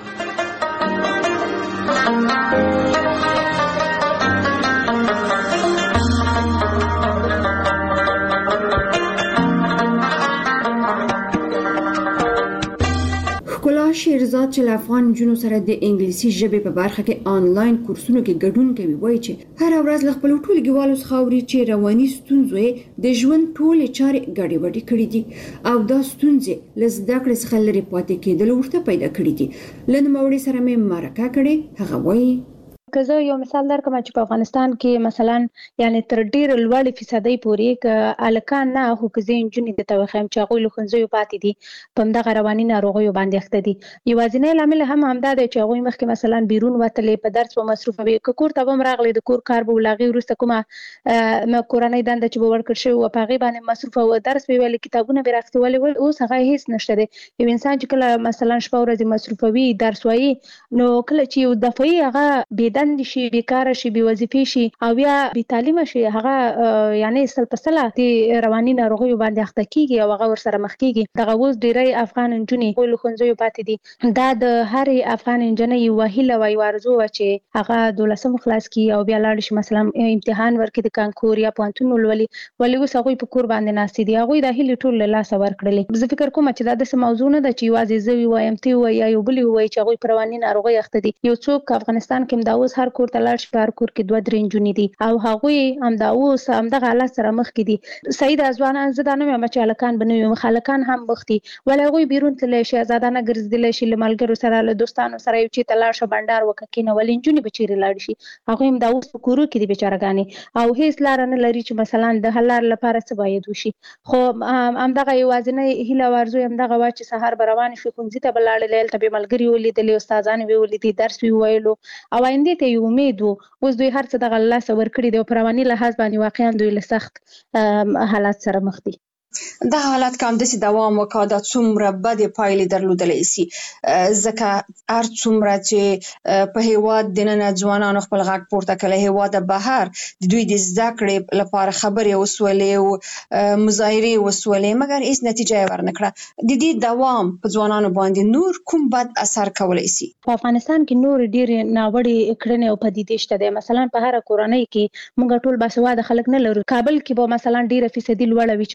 شیرزاد چې افغان جنو سره د انګلیسي ژبې په برخه کې آنلاین کورسونو کې ګډون کوي وایي چې هر ورځ له خپل ټولګیوالو څخه اوري چې رواني ستونزې د ژوند ټولې چارې ګډې وډې کړې دي او دا ستونزې له زده کړې څخه لرې پاتې کېدل ورته پیدا کړې دي له نوموړي سره مې مرکه کړې هغه وایي که زه یو مثال درکړم چې په افغانستان کې مثلا یعنی تر ډیر لوړ فیصدي پورې ک الکان نه هو که زین جنې د توخم چې هغه لخنځو پاتې دي په دغه رواني ناروغیو باندې اخته دي یوازینی لامل هم همدا دی چې هغه مخکې مثلا بیرون وتلې په درس او مصروف وي که کور ته هم راغلي د کور کار به لاغي ورسته کومه کورنۍ دنده چې به ورکړ شي او په غي باندې مصروف او درس به ویل کتابونه به راځي ول او هغه هیڅ نشته دی یو انسان چې کله مثلا شپه ورځ مصروف وي درس وایي نو کله چې یو دفعي هغه بيدند شي بیکاره شي بي وظیفې شي او بیا بي تعلیم شي هغه یعنی سل پسله د رواني ناروغیو باندې اخته کیږي او هغه ور سره مخ کیږي دغه اوس ډیری افغان انجونې په لخنځو پاتې دي دا د هر افغان انجنې وهله وای ورزو چې هغه دولسم خلاص کی او بیا لاړ شي مثلا امتحان ورکړي د کانکور یا پوهنتون ولولي ولې اوس هغه په کور باندې ناشې دي هغه د هلي ټول لاس ورکړلې زه فکر کوم چې دا د موضوع نه د چې واځي زوی وایم تی وای یو بلی وای چې هغه پر رواني ناروغي اخته دي یو څوک افغانستان کې دا اوس هر کور ته لاړ شي په هر کور کې دوه درې انجونې دي او هغه هم دا اوس هم دغه حالت سره مخ کې دي سید ازوانان زه دا نه وایم چې الکان بنوي مخالکان هم مختي ولې هغه بیرون تل شي آزادانه ګرځیدل شي لملګرو سره له دوستانو سره یو چې تلاړ شه بندر وککینه ولې انجونې بچیري لاړ شي هغه هم دا اوس په کورو کې دي بیچارهګانی او هیڅ لار نه لري چې مثلا د حلال لپاره څه باید وشي خو هم دغه یوازینی هیله ورزو هم دغه وا چې سحر بروان شي خونځي ته بلاړل ته به ملګری ولیدل استادان وی ولیدي درس وی ویلو او آینده ته یو امید اوس دوی هر څه دغه الله سور کړی دی او پرواني لحاظ باندې واقعا دوی له سخت حالات سره مخ دي دا حالت کوم د دوام وکړ د څومره بد پایلې درلودلې سي ځکه هر څومره چې په هیواد د نن ځوانانو خپل غږ پورته کړي هیواد بهر د دوی د زده کړې لپاره خبرې وسولې او مظاهره وسولې مګر هیڅ نتیجه ورنکړه د دې دوام په ځوانانو باندې نور کوم بد اثر کولای سي په افغانستان کې نور ډیر ناوړي کړنې او پدیدې شته دي مثلا په هر کورنۍ کې موږ ټول باسواده خلک نه لرو کابل کې به مثلا ډیره فیصدي لوړه وي چې موږ باسواده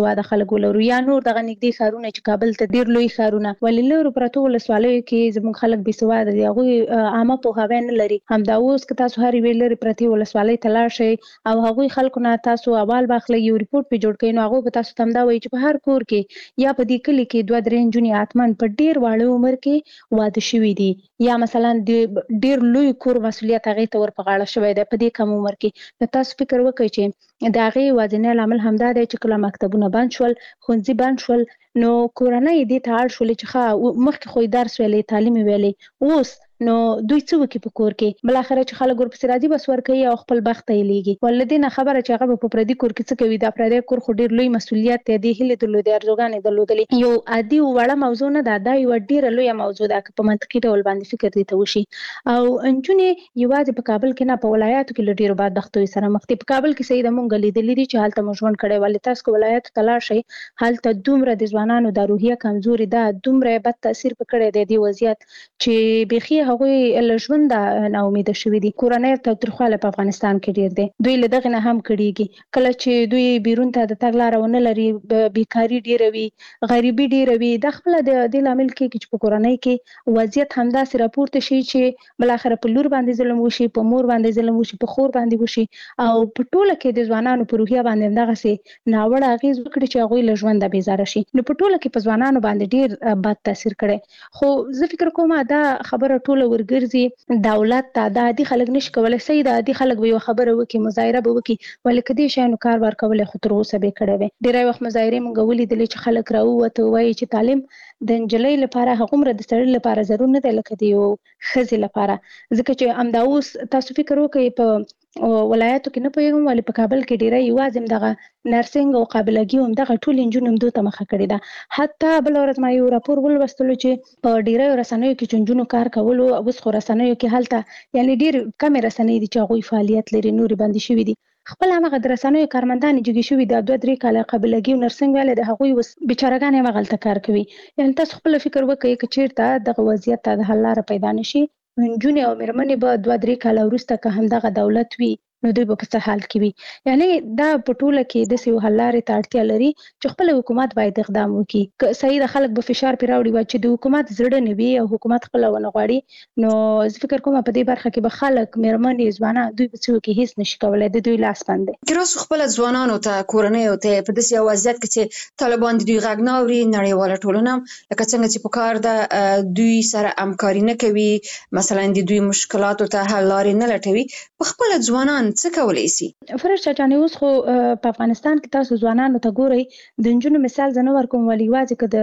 بېسواده خلک ولرو یا نور دغه نږدې ښارونه چې کابل ته ډېر لوی ښارونه ولې لرو پرتو ولسوالیو کې زموږ خلک بېسواده دي هغوی عامه پوهاوی نه لري. همدا اوس که تاسو هر یوې لرې پرتې ولسوالۍ ته لاړ شئ او هغوی خلکو نه تاسو احوال واخلئ یو ریپورټ پرې جوړ کړئ نو هغوی به تاسو ته همدا وایي چې په هر کور کې یا په دې کلي کې دوه درې نجونې حتماً په ډېر واړه عمر کې واده شوي دي یا مثلا د ډېر لوی کور مسؤلیت هغې ته ور په غاړه شوی دی په دې کم عمر کې. نو تاسو فکر وکړئ چې د هغې یوازینی لامل همدا دی چې کله مکتبونه بند شول ښوونځي بند شول نو کورنۍ دې ته اړ شولې چې ښه مخکې خو یې درس ویلی تعلیم یې ویلی اوس نو دوی څه وکړي په کور کې بلاخره چې خلک ورپسې راځي بس ورکوي او خپل بخت ته یې لیږي. ول له دې نه خبره چې هغه به په پردي کور کې څه کوي دا پردی کور خو ډېر لوی مسؤلیت دی دې هیلې درلودې ارزوګانې درلودلې یو عادي وړه موضوع نه ده دا یوه ډېره لویه موضوع ده که په منطقي ډول باندې فکر دې ته وشي. او نجونې یوازې په کابل کې نه په ولایاتو کې له ډېرو بدبختیو سره مخ دي. په کابل کې سیده مونږ لیدلي دي چې هلته مو ژوند کړی ولې تاسو که ولایاتو ته لاړ شئ هلته دومره د ځوانانو دا روحیه کمزوري ده دومره بد تاثیر په کړی دی دې وضعیت چې بیخي هغوی له ژونده ناامیده شوي دي. کورنۍ تاوتریخوالی په افغانستان کې ډېر دی دوی له دغې نه هم کړېږي کله چې دوی بیرون ته د تګ لاره ونه لري بیکاري ډېره وي غریبي ډېره وي دا خپله د دې لامل کېږي چې په کورنۍ کې وضعیت همداسې راپورته شي چې بالاخره په لور باندې ظلم وشي په مور باندې ظلم وشي په خور باندې وشي او په ټوله کې د ځوانانو په روحیه باندې همدغسې ناوړه اغېز وکړي چې هغوی له ژونده بېزاره شي. نو په ټوله کې په ځوانانو باندې ډېر بد تاثیر کړی خو زه فکر کوم دا خبره ټوله ورګرځي دولت ته د عادي خلک نشي کولی صحیح د عادي خلک به یو خبره وکړي مظاهره به وکړي ولې که دې شیانو کار ورکولی خو تر اوسه به یې کړی وی. ډېری وخت مظاهرې موږ ولیدلې چې خلک راووته وایي چې تعلیم د نجلۍ لپاره هغومره د سړي لپاره ضرور نه دی لکه د یو ښځې لپاره ځکه چې همدا اوس تاسو فکر وکړئ په ولایاتو کې نه پوهېږم ولې په کابل کې ډېری یوازې همدغه نرسنګ او قابلګي او همدغه ټولې نجونې همدو ته مخه کړې ده. حتی بله ورځ ما یو راپور ولوستلو چې په ډېریو رسنیو کې چې نجونو کار کولو اوس خو رسنیو کې هلته یعنې ډېر کمې رسنۍ دي چې هغوی فعالیت لري نورې بندې شوي دي. خپل همغه د رسنیو کارمندانې جګې شوي دا دوه درې کاله قابلګي او نرسنګ ویلی د هغوی اوس بیچارهګانې هم هغلته کار کوي. یعنې تاسو خپله فکر وکړئ که چېرته دغه وضعیت ته د حل لاره پیدا نه شي نجونې او مېرمنې به دوه درې کاله وروسته که همدغه دولت وي نو دوی به په څه حال کې وي. یعنې دا په ټوله کې داسې یو حل لارې ته اړتیا لري چې خپل حکومت باید اقدام وکړي. که صحیح د خلک به فشار پرې راوړي وای چې د حکومت زړه نه وي او حکومت خپله ونه غواړي نو زه فکر کوم په دې برخه کې به خلک مېرمنې ځوانان دوی به څه وکړي هېڅ نشي کولی د دوی لاس بند دی. که راسو خپله ځوانانو ته کورنیو ته په داسې یو وضعیت کې چې طالبان د دوی غږ نه اوري نړیواله ټولنه لکه څنګه چې په کار ده دوی سره همکاري نه کوي مثلا د دوی مشکلاتو ته حل لارې نه لټوي په خپله ځوانان څه کولی شي؟ فرش چاچانې اوس خو په افغانستان کې تاسو ځوانانو ته ګورئ د نجونو مثال زه نه ورکوم ولې یوازې که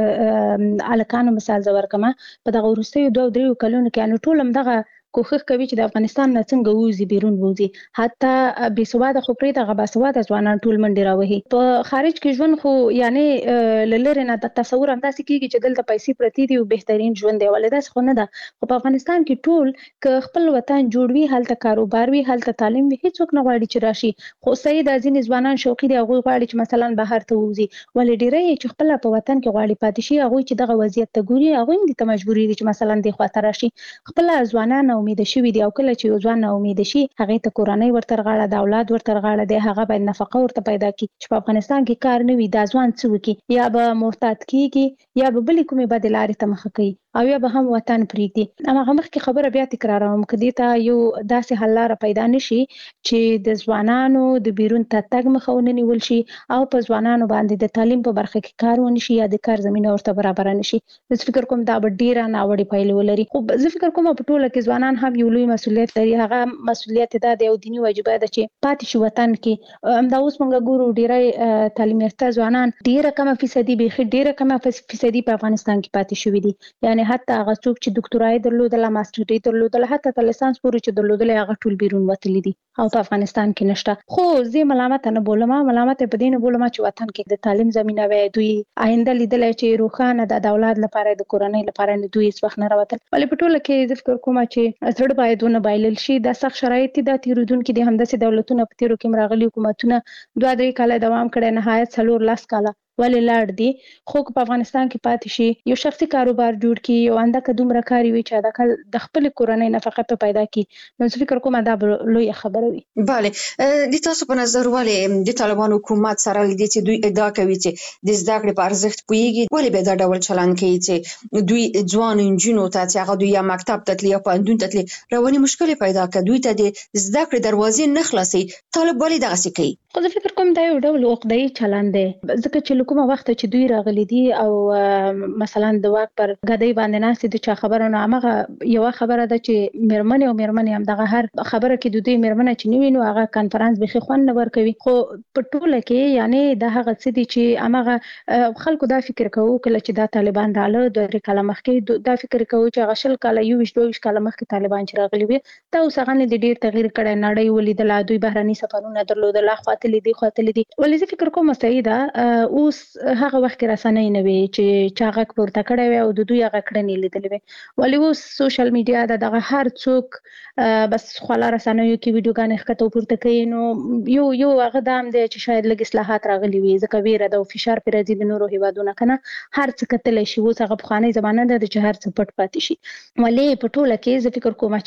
د هلکانو مثال زه ورکمه په دغه وروستیو دوه دریو کلونو کې یعنې ټول همدغه کوښښ کوي چې د افغانستان نه څنګه ووځي بیرون ووځي حتی بېسواده خو پرېږده هغه باسواده ځوانان ټول منډې راوهي. په خارج کې ژوند خو یعنې له لرې نه د تصور همداسې کېږي چې دلته پیسې پرتې دي او بهترین ژوند دی ولې داسې خو نه ده. خو په افغانستان کې ټول که خپل وطن جوړ وي هلته کاروبار وي هلته تعلیم وي هېڅوک نه غواړي چې راشي خو صحیح دا ځینې ځوانان شوقي دي هغوی غواړي چې مثلا بهر ته ووځي ولې ډېری چې خپله په وطن کې غواړي پاتې شي هغوی چې دغه وضعیت ته ګوري هغوی هم دې ته مجبوري دي چې مثلا دې خواته راشي. خپله ځوانان امیده شوي دي او کله چې یو ځوان ناامیده شي هغې ته کورنۍ ورته رغاړه د اولاد ورته رغاړه دی هغه باید نفقه ورته پیدا کړي چې په افغانستان کې کار نه وي دا ځوان څه وکړي یا به محتاط کېږي یا به بلې کومې بدې لارې ته مخه کوي او یا به هم وطن پرېږدي. هماغه مخکې خبره بیا تکراروم که دې ته یو داسې حل لاره پیدا نه شي چې د ځوانانو د بیرون ته تګ مخه ونه نیول شي او په ځوانانو باندې د تعلیم په برخه کې کار ونه شي یا د کار زمینه ورته برابره نه شي زه فکر کوم دا به ډېره ناوړې پایلې ولري. خو زه فکر کوم په ټوله کې ځوانان هم یو لوی مسؤلیت لري هغه مسؤلیت دا دی او دیني واجبه ده چې پاتې شي وطن کې. همدا اوس موږ ګورو ډېری تعلیم یافته ځوانان ډېره کمه فیصدي بیخي ډېره کمه فیصدي په افغانستان کې پاتې شوي دي یعنې حتی هغه څوک چې ډاکټرایي درلودله ماسټري درلودله حتی تر لیسانس پورې چې درلودلی هغه ټول بیرون وتلي دي او په افغانستان کې نشته. خو زه ملامته نه بولم ملامته په دې نه بولم چې وطن کې د تعلیم زمینه وی دوی آینده لیدلی چې روښانه ده د اولاد لپاره د کورنۍ لپاره نه دوی هېڅ وخت نه راوتل ولې په ټوله کې زه فکر کوم چې زړه باید ونه بایلل شي دا سخت شرایط دي دا تېرېدونکي دي همداسې دولتونه په تېرو کې هم راغلي حکومتونه دوه درې کاله دوام کړی نهایت څلور لس کاله ولې لاړ دي خو په افغانستان کې پاتې شي یو شخصي کاروبار جوړ کړي یو انده کدومره کاری وي چې دا د خپل کورنۍ نفقه په پیدا کړي نو فکر کوم دا لوی خبره وي. bale د تاسو په نظر ولې د طالبان حکومت سره لدې چې دوی ادعا کوي چې د زده کړې په ارزښت پوهیږي ولې به دا ډول چلند کوي چې دوی ځوان انجونو ته چې هغه دوی یا مکتب ته تللی یا پوهنتون ته تللی رواني مشکل پیدا کوي دوی ته د زده کړې دروازې نه خلاصي طالب ولې دغسې کوي؟ خو زه فکر کوم دا یو ډول عقده‌ای چلند دی ځکه چې له کومه وخته چې دوی راغلي دي او مثلا د واک پر غدۍ باندې ناست دي چې خبره نه هغه یو خبره ده چې مرمنې او مرمنې هم دغه هر خبره کې د دوی مرمنه چې نیوي نو هغه کانفرنس به خوان نه ور کوي خو په ټوله کې یعنی دا هغه څه دي چې هغه خلکو دا فکر کوي کله چې دا طالبان رااله د کله مخکې دا فکر کوي چې غشل کله یو ویش دوه ویش کله مخکې طالبان چې راغلي وي دا اوس هغه نه ډیر تغییر کړي نړۍ ولیدل دوی بهراني سفرونه درلودل خاطر دي خاطر دي ولې فکر کوم سیدا اوس هغه وخت رسنۍ نه وي چې چاغه پورته کړي وي او د دوی هغه کړنې لیدل وي ولې اوس سوشل میډیا دغه هر څوک بس خلا رسنیو کې ویډیوګانې ښکته پورته کوي نو یو یو هغه دام دی چې شاید لږ اصلاحات راغلي وي ځکه ویره د فشار پر راځي د نورو هیوادونو کنه هر څه کتل شي اوس هغه بخانه زمانه ده چې هر څه پټ پاتې شي ولې په ټوله کې زه فکر کوم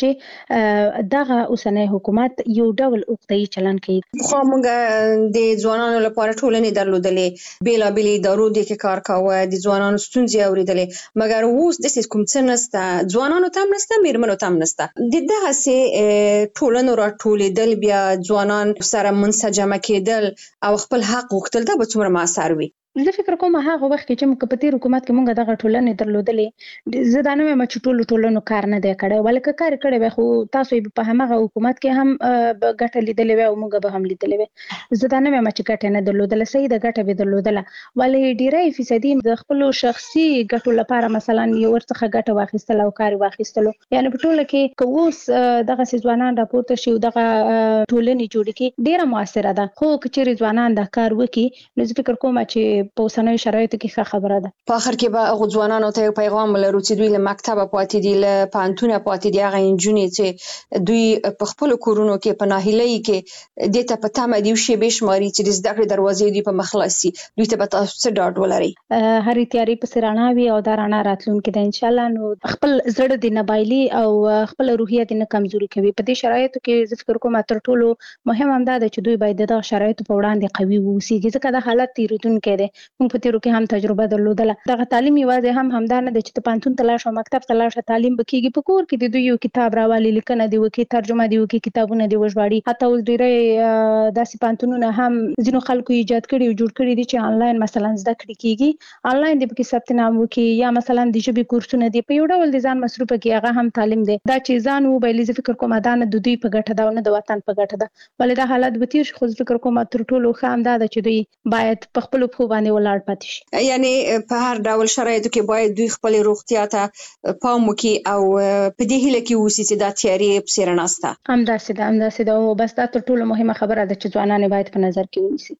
چې دغه اوسنۍ حکومت یو ډول عقده‌ای چلن کوي خو موږ د ځوانانو لپاره ټولنې درلودلې بیلا بیل ادارو د کې کار کاوه د ځوانانو ستونزې اوریدلې مګر اوس د کوم څه نسته ځوانانو تام نسته میرمنو تام نسته د دغه سه ټولنو راټولېدل بیا ځوانان سره منسجمه کېدل او خپل حق غوښتل دا به څومره موثر وي؟ زه فکر کوم هغه وخت کې چې موږ په تیر حکومت کې موږ دغه ټولنې درلودلې زه دا نه وایم چې ټول ټولنو کار نه دی کړی ولکه کار کړی وي خو تاسو په همغه حکومت کې هم ګټه لیدلې وي او موږ به هم لیدلې وي زه دا نه وایم چې ګټه نه درلودله صحیح د ګټه به درلودله ولې ډیری فیصدي د خپل شخصي ګټو لپاره مثلا یو ورڅخه ګټه واخیستل او کار واخیستلو یعنی په ټوله کې کووس دغه ځوانان راپورته شي دغه ټولنې جوړ کی ډیره موثره ده خو کچېری ځوانان د کار وکي نو زه فکر کوم چې په اوسنیو شرایطو کې ښه خبره ده. په اخر کې به هغه ځوانانو ته یو پیغام ولرو چې دوی له مکتبه پاتې دي له پوهنتونه پاتې دي هغه انجونې چې دوی په خپل کورونو کې په ناهیلۍ کې د ته په تمه دي شي به شماري چې د زده کړې دروازې دوی په مخلصي دوی ته به تاسو څه ډاډ ولري هرې تیاری په سرانه وي او دا رانه راتلونکي د ان شاء الله نو خپل زړه د نبایلی او خپل روحیه د نه کمزوري کوي په دې شرایطو کې زه فکر کوم تر ټولو مهم هم دا ده چې دوی باید د شرایطو په وړاندې قوي ووسیږي ځکه دا حالت تیریدونکي دی موږ په تیرو کې هم تجربه درلودله دغه تعلیم یوازې هم همدا نه د چې پانتون تلاش او مکتب تلاش تعلیم بکیږي په کور کې د دوی یو کتاب راوالي لیکنه دی وکي ترجمه دی وکي کتابونه دی وژباړي حتی اوس ډیره داسې پانتونونه هم ځینو خلکو ایجاد کړي او جوړ کړي دي چې آنلاین مثلا زده کړې کیږي آنلاین دی په ثبت نام وکي یا مثلا د ژبې کورسونه دی په یو ډول د ځان مصرفه کې هغه هم تعلیم دی دا چې ځان و بایلې فکر کوم ادانه د دوی په ګټه دا نه د وطن په ګټه ده ولې دا حالت به تیر خو فکر کوم تر ټولو خام دا چې دوی باید په خپل خو باندې ولاړ پاتې شي یعنی په هر ډول شرایطو کې باید دوی خپل روغتیا ته پام وکړي او په دې هیله کې اوسي چې دا تیاری په سر ناسته همداسې ده همداسې ده او بس دا تر ټولو مهمه خبره ده چې ځوانان باید په نظر کې ونیسي.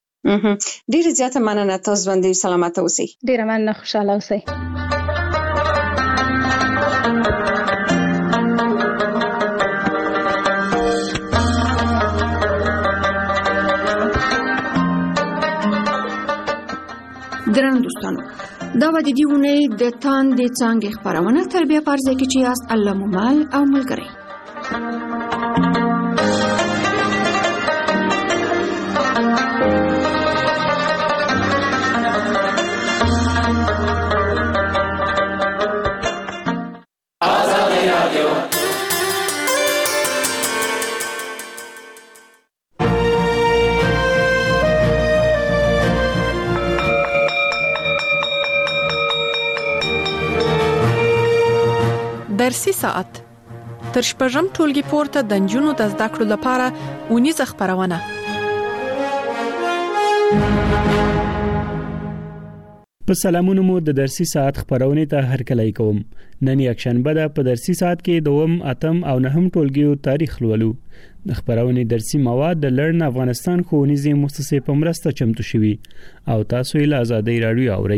ډیره زیاته مننه تاسو باندې سلامت اوسئ. ډیره مننه خوشاله اوسئ. درنو دوستانو دا و د دې اونۍ د تاندې څانګې خپرونه تر بیا په ځای کې چې یاست الله مو مال او ملګری. درسي ساعت تر شپږم ټولګي پورته د نجونو د زده کړو لپاره اونیزه خپرونه. په سلامونو مو د درسي ساعت خپرونې ته هرکلی کوم. نن یک شنبه ده. په درسي ساعت کې دوم اتم او نهم ټولګیو تاریخ لولو. د خپرونې درسي مواد د لړن افغانستان ښوونیزې مؤسسې په مرسته چمتو شوي او تاسو یې له آزادۍ راډیو اورئ.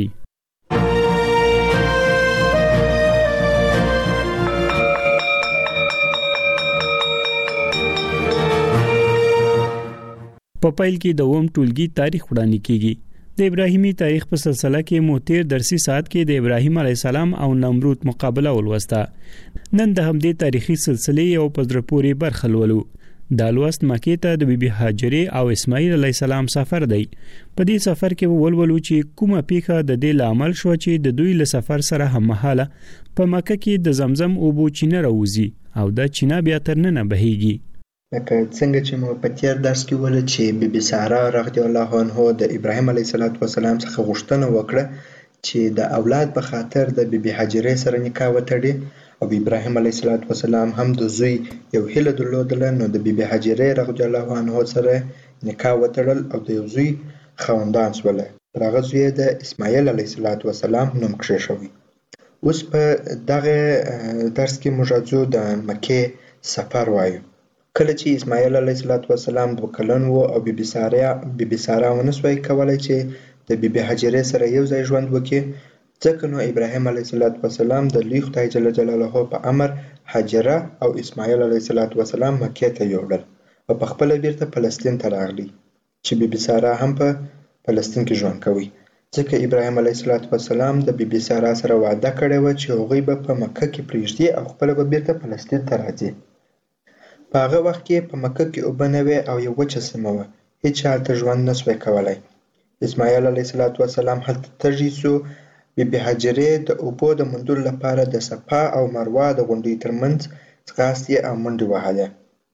په پیل کې د اوم ټولګي تاریخ وړاندې کیږي. د ابراهیمي تاریخ په سلسله کې مو تیر درسي ساعت کې د ابراهیم علی السلام او نمرود مقابله ولوسته. نن د همدې تاریخي سلسله یو پزرپوري برخه لولو. د لوست مکې ته د بیبي هاجرې او اسماعیل علی السلام سفر دی. په دې سفر کې ولولو چې کومه پیخه د دې لامل شو چې د دوی له سفر سره هم مهاله په مکه کې د زمزم اوبو چینه راوځي او د چینه بیا تر ننه بهيږي. لکه څنګه چې مو په تیر درس کې ول چې بیبي ساره رضی الله عنها د ابراهیم علیه السلام څخه غوښتنه وکړه چې د اولاد په خاطر د بیبي هاجرې سره نکاح وتړي او ابراهیم علیه السلام هم د زوی یو هیله درلودله، نو د بیبي هاجرې رضی الله عنها سره نکاح وتړل او د یو زوی خاوندان شول. پر هغه زوی د اسماعیل علیه السلام نوم کېښوی. اوس په دغه درس کې موږ راځو د مکې سفر وایو. کله چې اسماعیل علیه السلام دوه کلن و او بیبي ساره بیبي ساره ونسوي کولای چې د بیبي هاجرې سره یو ځای ژوند وکړي، ځکه نو ابراهیم علیه السلام د لوی خدای جل جلاله په امر هاجره او اسماعیل علیه السلام مکې ته یوړل او په خپل بیرته فلسطین ته راغلی چې بیبي ساره هم په فلسطین کې ژوند کوي، ځکه ابراهیم علیه السلام د بیبي ساره سره وعده کړې و چې هغوی به په مکه کې پرېږدي او خپل به بیرته فلسطین ته راځي. په هغه وخت کې په مکه کې اوبه نه وې او یو وچه سیمه وه، هیچ هلته ژوند نسوی کولی. اسماعیل علیه السلام هلته تږی سو. بیبي هاجرې د اوبو د موندلو لپاره د صفا او مروه د غونډیو ترمنځ ځغاستې او منډې وهلې،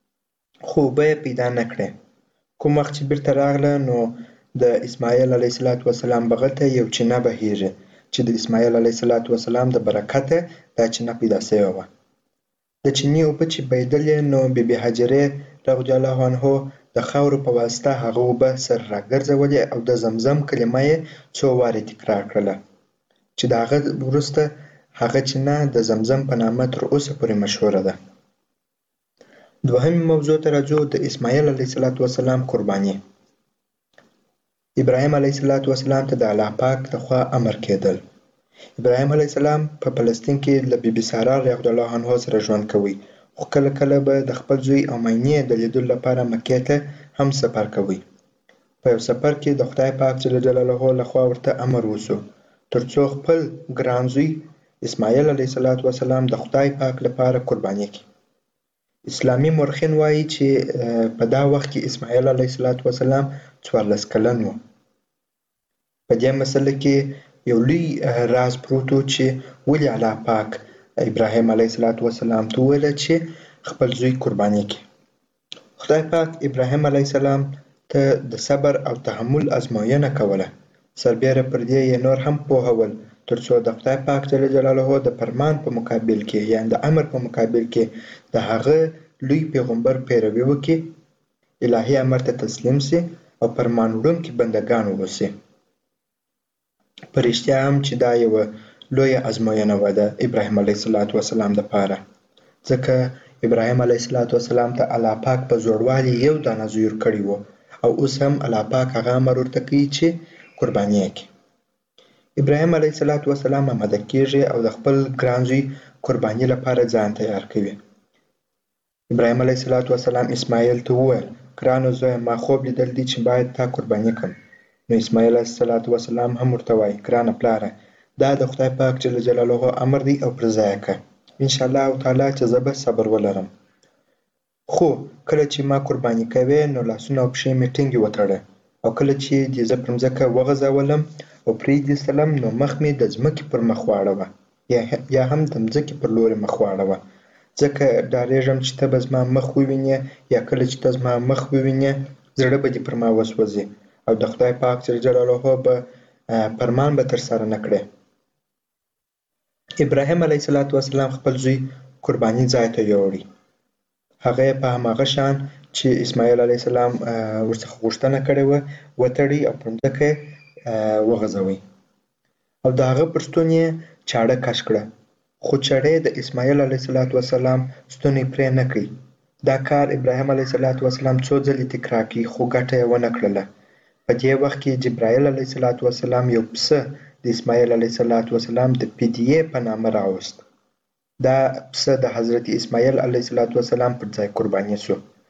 خو اوبه یې پیدا نه کړې. کوم وخت چې بیرته راغله نو د اسماعیل علیه السلام بغل ته یو چینه بهیږي چې د اسماعیل علیه السلام د برکته دا چینه پیدا شوې وه. د چینې اوبه چې بهیدلې نو بیبي هاجرې رضی الله عنها د خاورو په واسطه هغه اوبه سر راګرځولې او د زمزم کلمه یې څو وارې تکرار کړله چې د هغه وروسته هغه چینه د زمزم په نامه تر اوسه پورې مشهوره ده. دوهمې موضوع ته راځو، د اسماعیل علیه السلام قرباني. ابراهیم علیه السلام ته د الله پاک لخوا امر کېدل. ابراهیم علیه السلام په فلسطین کې له بیبي ساره رضی الله عنها سره ژوند کوي، خو کله کله به د خپل زوی او مینې د لیدلو لپاره مکې ته هم سفر کوي. په یو سفر کې د خدای پاک جل جلاله لخوا ورته امر وسو تر څو خپل ګران زوی اسماعیل علیه السلام د خدای پاک لپاره قرباني کړي. اسلامي مورخین وایي چې په دا وخت کې اسماعیل علیه السلام څوارلس کلن و. په دې مسله کې یو لوی راز پروت و چې ولې الله پاک ابراهیم علیه السلام ته وویل چې خپل زوی قرباني کړي. خدای پاک ابراهیم علیه السلام ته د صبر او تحمل ازموینه کوله، سربیره پر دې یې نور هم پوهول تر څو د خدای پاک جل جلاله د فرمان په مقابل کې یعنې د امر په مقابل کې د هغه لوی پیغمبر پیروي وکړي، الهي امر ته تسلیم سي او فرمان وړونکي بندګان واوسي. په رښتیا هم چې دا یوه لویه ازموینه وه د ابراهیم علیه السلام دپاره، ځکه ابراهیم علیه السلام ته الله پاک په زوړوالي یو دانه زوی ورکړی و او اوس هم الله پاک هغه امر ورته کوي چې قرباني یې کړي. ابراهیم علیه السلام آماده کېږي او د خپل ګران زوی قرباني لپاره ځان تیار کوي. ابراهیم علیه السلام اسماعیل ته وویل، ګرانو زویه ما خوب لیدل دی چې باید تا قرباني کړم. نو اسماعیل علیه السلام هم ورته وایي، ګرانه پلاره دا د خدای پاک جل جلاله امر دی او پر ځای کړه، انشاءالله تعالی چې زه به صبر ولرم. خو کله چې ما قرباني کوې نو لاسونه او پښې مې ټینګې وتړه او کله چې دې زه پر مځکه وغځولم او پرې دې سلم نو مخ مې د ځمکې پر مخ واړوه یا هم د ځمکې پر لوري مخ واړوه، ځکه ډارېږم چې ته به زما مخ ووینې یا کله چې ته زما مخ ووینې زړه به دې پر ما وسوځي او د خدای پاک جل جلاله به فرمان به ترسره نه کړې. ابراهیم علیه السلام خپل زوی قرباني ځای ته یوړی. هغه یې په هماغه شان چې اسماعیل علیه السلام ورڅخه غوښتنه کړې وه وتړی او پر مځکه یې وغځوی او د هغه پر ستون یې چاړه کش کړه، خو چړې د اسماعیل علیه السلام ستونی پرې نه کړي. دا کار ابراهیم علیه السلام څو ځلې تکرار کړي خو ګټه یې ونه کړله. په دې وخت کې جبرائیل علیه السلام یو پسه د اسماعیل علیه السلام د فدیې په نامه راوست. دا پسه د حضرت اسماعیل علیه السلام پر ځای قرباني شو.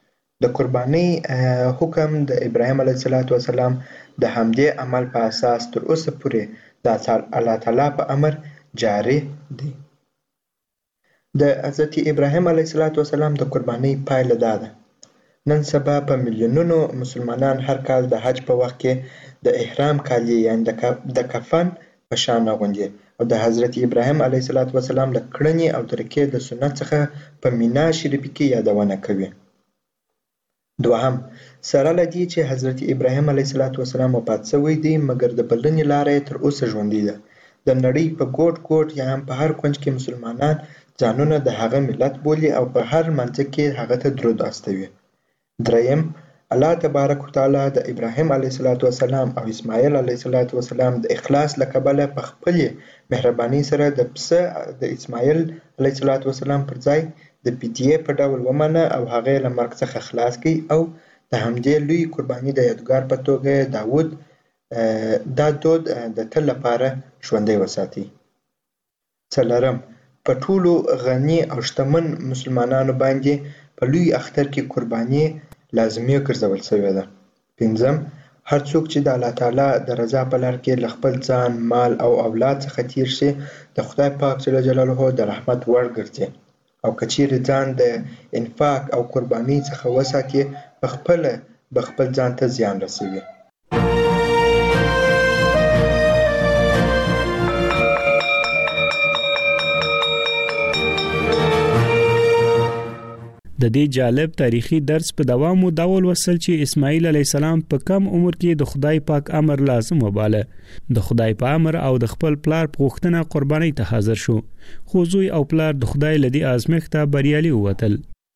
د قربانۍ حکم د ابراهیم علیه السلام د همدې عمل په اساس تر اوسه پورې د الله تعالی په امر جاری دی. د حضرت ابراهیم علیه السلام د قربانۍ پایله دا ده. نن سبا په میلیونونو مسلمانان هر کال د حج په وخت کې د احرام کالي یعنی د کفن په شان اغوندي او د حضرت ابراهیم علیه السلام له کړنې او طریقې د سنت څخه په مینا شریفه کې یادونه کوي. دوهم، سره له دې چې حضرت ابراهیم علیه السلام وفات شوی دی مګر د بلنې لاره تر اوسه ژوندۍ ده. د نړۍ په ګوټ ګوټ یا هم په هر کونج کې مسلمانان ځانونه د هغه ملت بولي او په هر منځ کې هغه ته درود استوي. دریم، الله تبارک وتعالی د ابراهیم علیه السلام او اسماعیل علیه السلام د اخلاص له کبله په خپل مهرباني سره د پسه د اسماعیل علیه السلام پر ځای د فدیې په ډول ومنه او هغه له مرګ څخه خلاص کړي او د همدې لوی قرباني د یادګار په توګه داود دا دود د تل لپاره ژوندی وساتي. څلورم، په ټولو غني او شتمن مسلمانانو باندې په لوی اختر کې قرباني لازمي ګرځول شوې ده. پنځم، هر څوک چې د الله تعالی د رضا په لار کې له خپل ځان، مال او اولاد څخه تیر شي د خدای پاک جل جلاله د رحمت وړ ګرځي او که چیرې ځان د انفاق او قرباني څخه وساتي په خپله به خپل ځان ته زیان رسوي. د دې جالب تاریخي درس په دوام او ډول وصل چې اسماعیل علی السلام په کم عمر کې د خدای پاک امر لازم وباله. د خدای په امر او د خپل پلار په غوښتنه قرباني ته حاضر شو، خو زوی او پلار د خدای لدی آزمخته بریالي ووتل.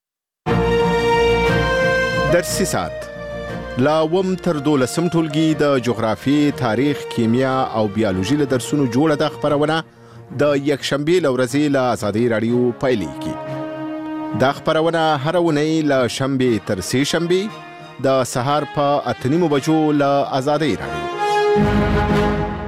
درسي سات لا وم تر دولسم ټولګي د جغرافي، تاریخ، کیمیا او بیولوژي له درسونو جوړه د خبرونه د یکشنبه لورځي له آزادۍ رادیو پایلیږي. دا خبرونه هر ونی له شنبه تر سه شنبه د سهار په اته نیمو بجو له آزادۍ رادیو.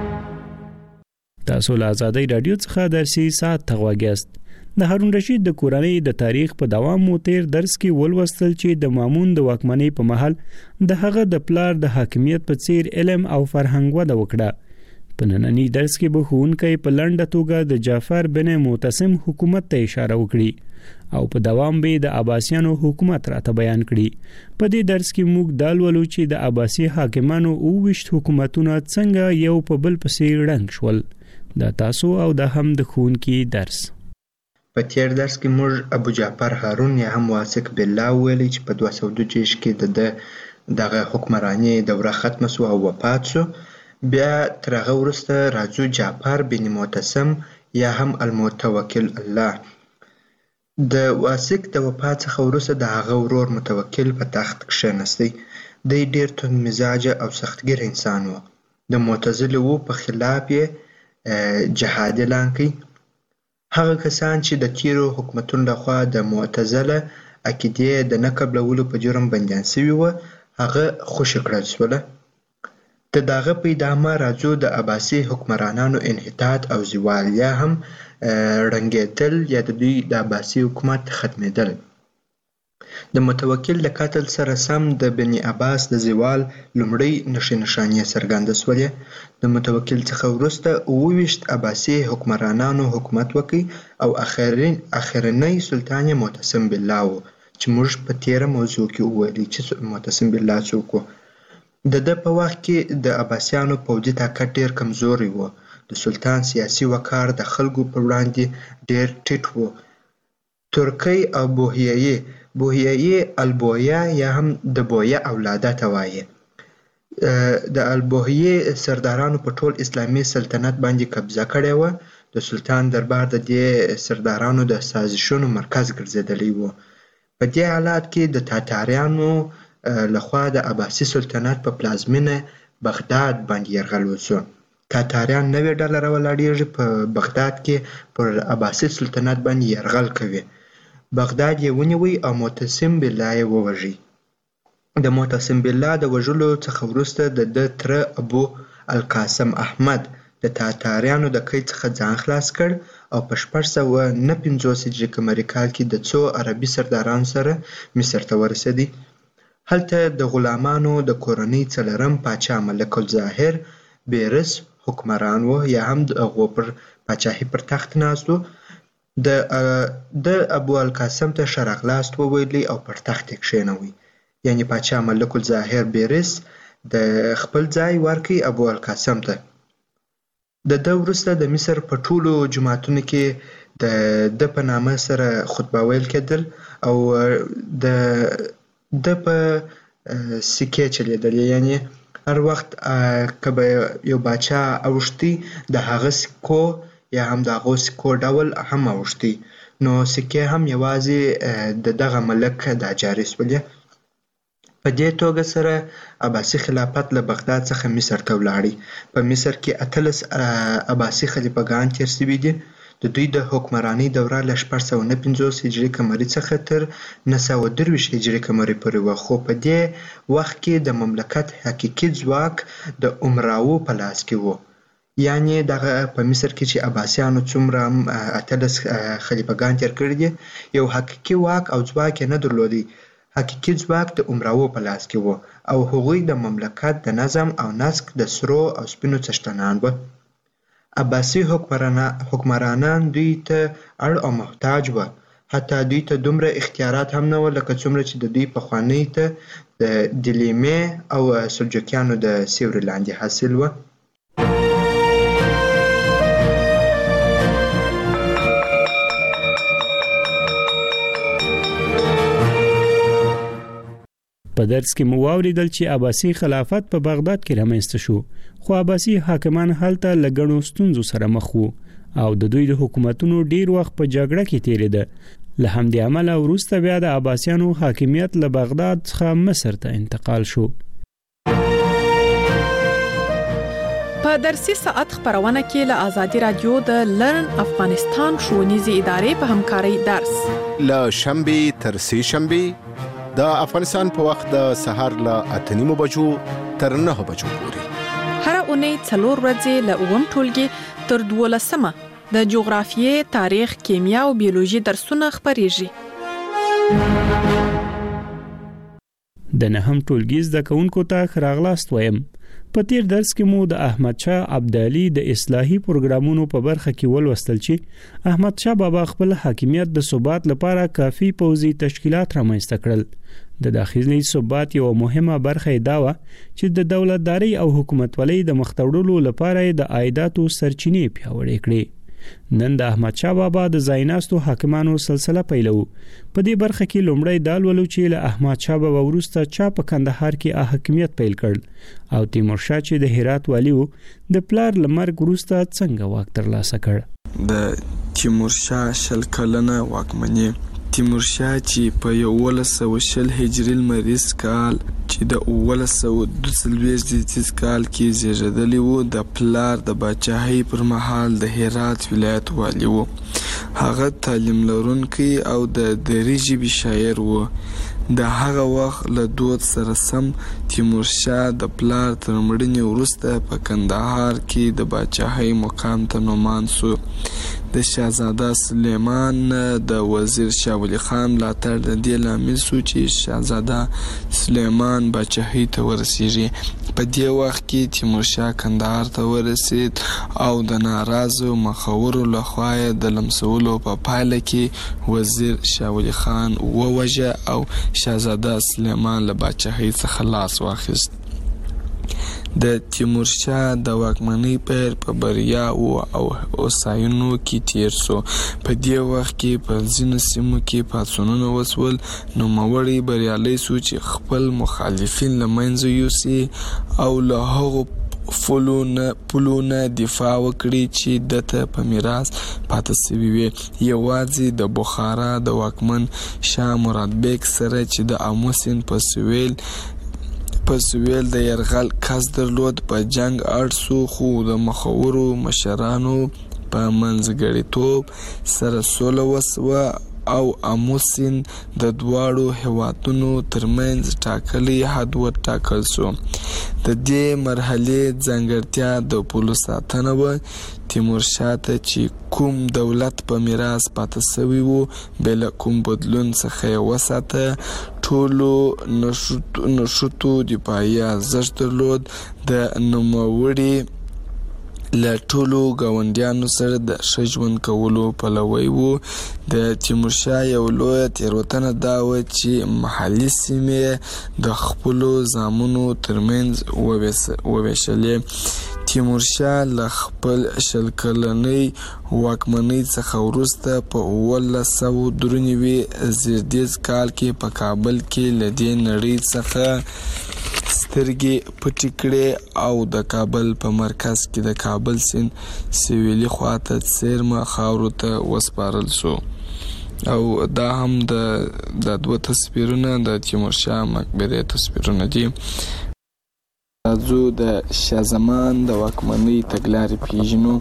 تاسو له آزادۍ رادیو څخه درسي سات تغواګست. د هارون رشید د کورنۍ د تاریخ په دوام مو تیر درس کې ولوستل چې د مامون د واکمنۍ په محل د هغه د پلار د حاکمیت په څیر علم او فرهنګ وده وکړه. په نننی درس کې به ښوونکی په لنډه توګه د جعفر بن معتصم حکومت ته اشاره وکړي او په دوام به د عباسیانو حکومت راته بیان کړي. په دې درس کې موږ دا لولو چې د عباسی حاکمانو اوويشت حکومتونه څنګه یو په بل پسې ړنګ شول. دا تاسو او د هم د ښوونکي درس. په تیر درس کې موږ ابو جعفر هارون یا هم واثق بالله ویلي چې په دوه سوه دوه دېرش کې د دغه حکمراني دوره ختمه شو او وفات شو. بیا تر هغه وروسته راځو جعفر بن معتصم یا هم المتوکل الله. د واثق د وفات څخه وروسته د هغه ورور متوکل په تخت کښېنستی. دی ډېر توند مزاجه او سختګیر انسان و. د معتزله په خلاف یې جهاد اعلان کړ. هغه کسان چې د تیرو حکومتونو لخوا د معتزله عقیدې د نه قبلولو په جرم بندیان شوي وو هغه خوشي کړل شوله. د دغه په ادامه راځو د عباسي حکمرانانو انحطاط او زوال یا هم ړنګېدل یا د دوی د عباسي حکومت ختمېدل. د متوکل له قتل سره سم د بني عباس د زوال لومړۍ نښې نښانې څرګنده شولې. د متوکل څخه وروسته اوويشت عباسي حکمرانانو حکومت وکړ او اخرین اخرنی سلطان معتصم بالله و چې موږ په تیره موضوع کې وویلي چې معتصم بالله څوک و. د ده په وخت کې د عباسیانو پوځي طاقت ډېر کمزوری و. د سلطان سیاسي وقار د خلکو پر وړاندې ډېر ټیټ و. ترکی او بوهیایي بوهیایي البویا یا هم د بویا اولاده ته وایي. د البوهیې سردارانو په ټول اسلامي سلطنت باندې قبضه کړې وه. د سلطان دربار د دې سردارانو د سازشونو مرکز ګرځېدلی و. په دې حالات کې د تاتاریانو لخوا د عباسي سلطنت په پلازمینه بغداد باندې یرغل وشو. تاتاریان نوې ډله راولاړېږي په بغداد کې پر عباسي سلطنت باندې یرغل کوي. بغداد یې ونیوی او معتصم بالله یې ووژي. د معتصم بالله د وژلو څخه وروسته د ده تره ابو القاسم احمد د تاتاریانو د قید څخه ځان خلاص کړ او په شپږ سوه نه پنځوس هجري قمري کال کې د څو عربي سردارانو سره مصر ته ورسېدی. هلته د غلامانو د کورنۍ څلرم پاچا ملک الظاهر بیرس حکمران و یا هم د هغو پر پاچاهي پر تخت ناست و. د د ابو القاسم ته ښه راغلاست وویلی او پر تخت یې کښېنوی. یعنې پاچا ملک الظاهر بیرس د خپل ځای ورکړي ابو القاسم ته. د ده وروسته د مصر په ټولو جوماتونو کې د ده په نامه سره خطبه ویل کېدل او د ده په سکې چلیدلې. یعنې هر وخت که به یو باچا اوښتي د هغه سکو یا هم د هغو سکو ډول هم اوښتي، نو سکې هم یوازې د دغه ملک دا جاري سولې. په دې توګه سره عباسي خلافت له بغداد څخه مصر ته ولاړی. په مصر کې اتلس عباسي خلیفګان تیر سوي دي. د دوی د حکمرانۍ دوره له شپږ سوه نه پنځوس هجري قمري څخه تر نهه سوه درویشت هجري قمري پورې وه، خو په دې وخت کې د مملکت حقیقي ځواک د امراو په لاس کې و. یعنې دغه په مصر کې چې عباسیانو څومره اتلس خلیفګان تیر کړي دي، یو حقیقي واک او ځواک یې نه درلودی. حقیقي ځواک د امراو په لاس کې و او هغوی د مملکت د نظم او نسق د سرو او سپینو څښتنان وه. عباسي حکمرانان دوی ته اړ او محتاج وه. حتی دوی ته دومره اختیارات هم نه وه لکه څومره چې د دوی پخوانۍ ته د دیلمیې او سلجوقیانو د سیوري لاندې حاصل وه. په درس کې مو واوریدل چې عباسي خلافت په بغداد کې رامنځته شو، خو عباسي حاکمان هلته له ګڼو ستونزو سره مخ وو او د دوی د حکومتونو ډیر وخت په جګړه کې تیریده. له همدې امله وروسته بیا د عباسیانو حاکمیت له بغداد څخه مصر ته انتقال شو. په درسي ساعت خبرونه کې له آزادي رادیو د لرن افغانستان ښوونیزې ادارې په همکارۍ درس له شنبې تر سې شنبې د افغانستان په وخت د سهار له اته نیمو بجو تر نهه بجو پورې، هر اونۍ څلور ورځې له اووم ټولګي تر دولسمه د جغرافیې، تاریخ، کیمیا او بیولوژي درسونه خپریږي. د نهم ټولګي زده کوونکو ته ښه راغلاست وایم. په تیر درس کې مو د احمد شاه ابدالي د اصلاحي پروګرامونو په برخه کې ولوستل چې احمد شاه بابا خپل حاکمیت د ثبات لپاره کافي پوځي تشکیلات رامنځته کړل. د داخلي ثبات یو مهمه برخه دا و چې د دولتداري او حکومتولۍ د مختوړلو لپاره د عایداتو سرچینې پیاوړې کړې. نن د احمد شاه بابا د ځایناستو حاکمانو سلسله پیلو. په دې برخه کې لومړی دا ولولو چې له احمد شاه بابا وروسته چا په کندهار کې حاکمیت پیل کړ او تیمور شاه چې د هرات والی و د پلار لمرګ وروسته څنګه واک ترلاسه کړ. د تیمور شاه شل کلنه واکمني تیمور شاه چې په یولس سوه شل هجري لمریز کال چې د اوولس سوه دوه څلوېښت زیږدیز کال کې زیږېدلی و، د پلار د پاچاهۍ پر مهال د هرات ولایت والی و. هغه تعلیم لرونکی او د دري ژبې شاعر و. د هغه وخت له دود سره سم تیمور شاه د پلار تر مړینې وروسته په کندهار کې د پاچاهۍ مقام ته نومان سو. د شاهزاده سلیمان د وزیر شاه ولی خان ملاتړ د دې لامل سو چې شاهزاده سلیمان پاچاهۍ ته ورسیږي. په دې وخت کې تیمور شاه کندهار ته ورسید او د ناراضو مخورو لخوا د لمسولو په پایله کې وزیر شاه ولی خان ووژه او شاهزاده سلیمان له پاچاهۍ څخه لاس واخیست. د تیمور شاه د واکمنۍ پیر په بریا او اوساینو کې تیر سو. په دې وخت کې په ځینو سیمو کې پاڅونونه وسول، نو موري بریالي سو چې خپل مخالفین له منځه یوسي او له هغو فلونه پلونه دفاع وکړي چې دته په میراث پاتې سوي وي. یوازې د بخارا د واکمن شاه مراد بیگ سره چې د امو سیند په سویل په سویل د یرغل کس درلود په جنگ اړ سو، خو د مخورو مشرانو په منځګړیتوب سره سوله وسوه او امو سیند د دواړو هیوادونو ترمنځ ټاکلي حد وټاکل شو. د دې مرحلې ځانګړتیا د پولو ساتنه و. تیمورشاه ته چې کوم دولت په میراث پاتې شوی و بل کوم بدلون څخه یې وساته. ټولو نشوتو دفاعي ارزښت درلود. د نوموړي له ټولو ګاونډیانو سره د ښه ژوند کولو پلوی و. د تیمورشاه یو لویه تېروتنه دا وه چې محلي سیمې د خپلو زامنو ترمنځ وویشلې. تیمورشاه له خپل شل کلنۍ واکمنۍ څخه وروسته په اوولس سوه درې نوي زېږدیز کال کې په کابل کې له دې نړۍ څخه سترګې پټې کړې او د کابل په مرکز کې د کابل سیند سویلي خواته څیرمه خاورو ته وسپارل شو. او دا هم د د دوه تصویرونه د تیمورشاه مقبرې تصویرونه دي. راځو د شاه زمان د واکمنۍ تګلارې پیژنو.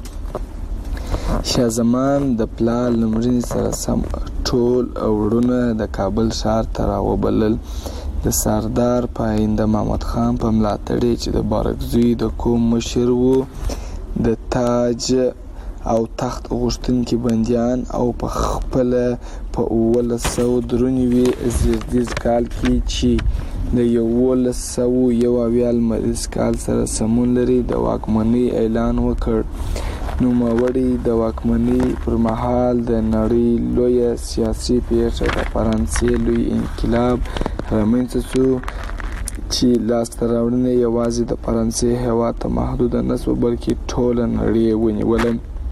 شاه زمان د پلار له مړینې سره سم ټول وروڼه د کابل ښار ته راوبلل. د سردار پاینده محمد خان په ملاتړ چې د بارکزوی د قوم مشر و د تاج او تخت غوښتونکي بندیان او په خپل په اوولس سوه درې نوي زېږدیز کال کې چې د یولس سوه یو اویا لمریز کال سره سمون لري د واکمنۍ اعلان وکړ. نوموړي د واکمنۍ پر مهال د نړۍ لویه سیاسي پیښه د فرانسې لوی انقلاب رامنځته شو چې لاسته راوړنې یوازې د فرانسې هېواد ته محدوده نه شوه بلکې ټوله نړۍ یې ونیوله.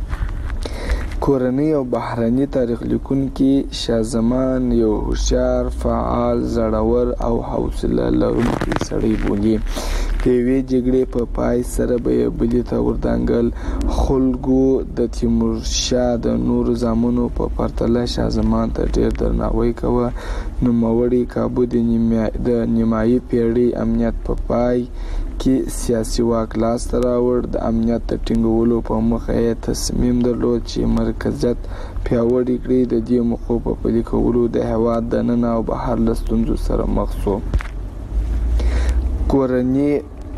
کورنۍ او بهرني تاریخ لیکونکي شاه زمان یو هوښیار، فعال، زړور او حوصله لرونکی سړی بولي. د یوې جګړې په پای سره به یې بلې ته ودانګل. خلکو د تیمورشاه د نورو زامنو په پرتله شاه زمان ته ډېر درناوی کوه. نوموړي کابو د نیمایي پېړۍ امنیت په پای کې سیاسي واک لاسته راوړ. د امنیت د ټینګولو په موخه یې تصمیم درلود چې مرکزیت پیاوړی کړي. د دې موخو په پلي کولو د هېواد دننه او بهر له ستونزو سره مخ شو. کورنۍ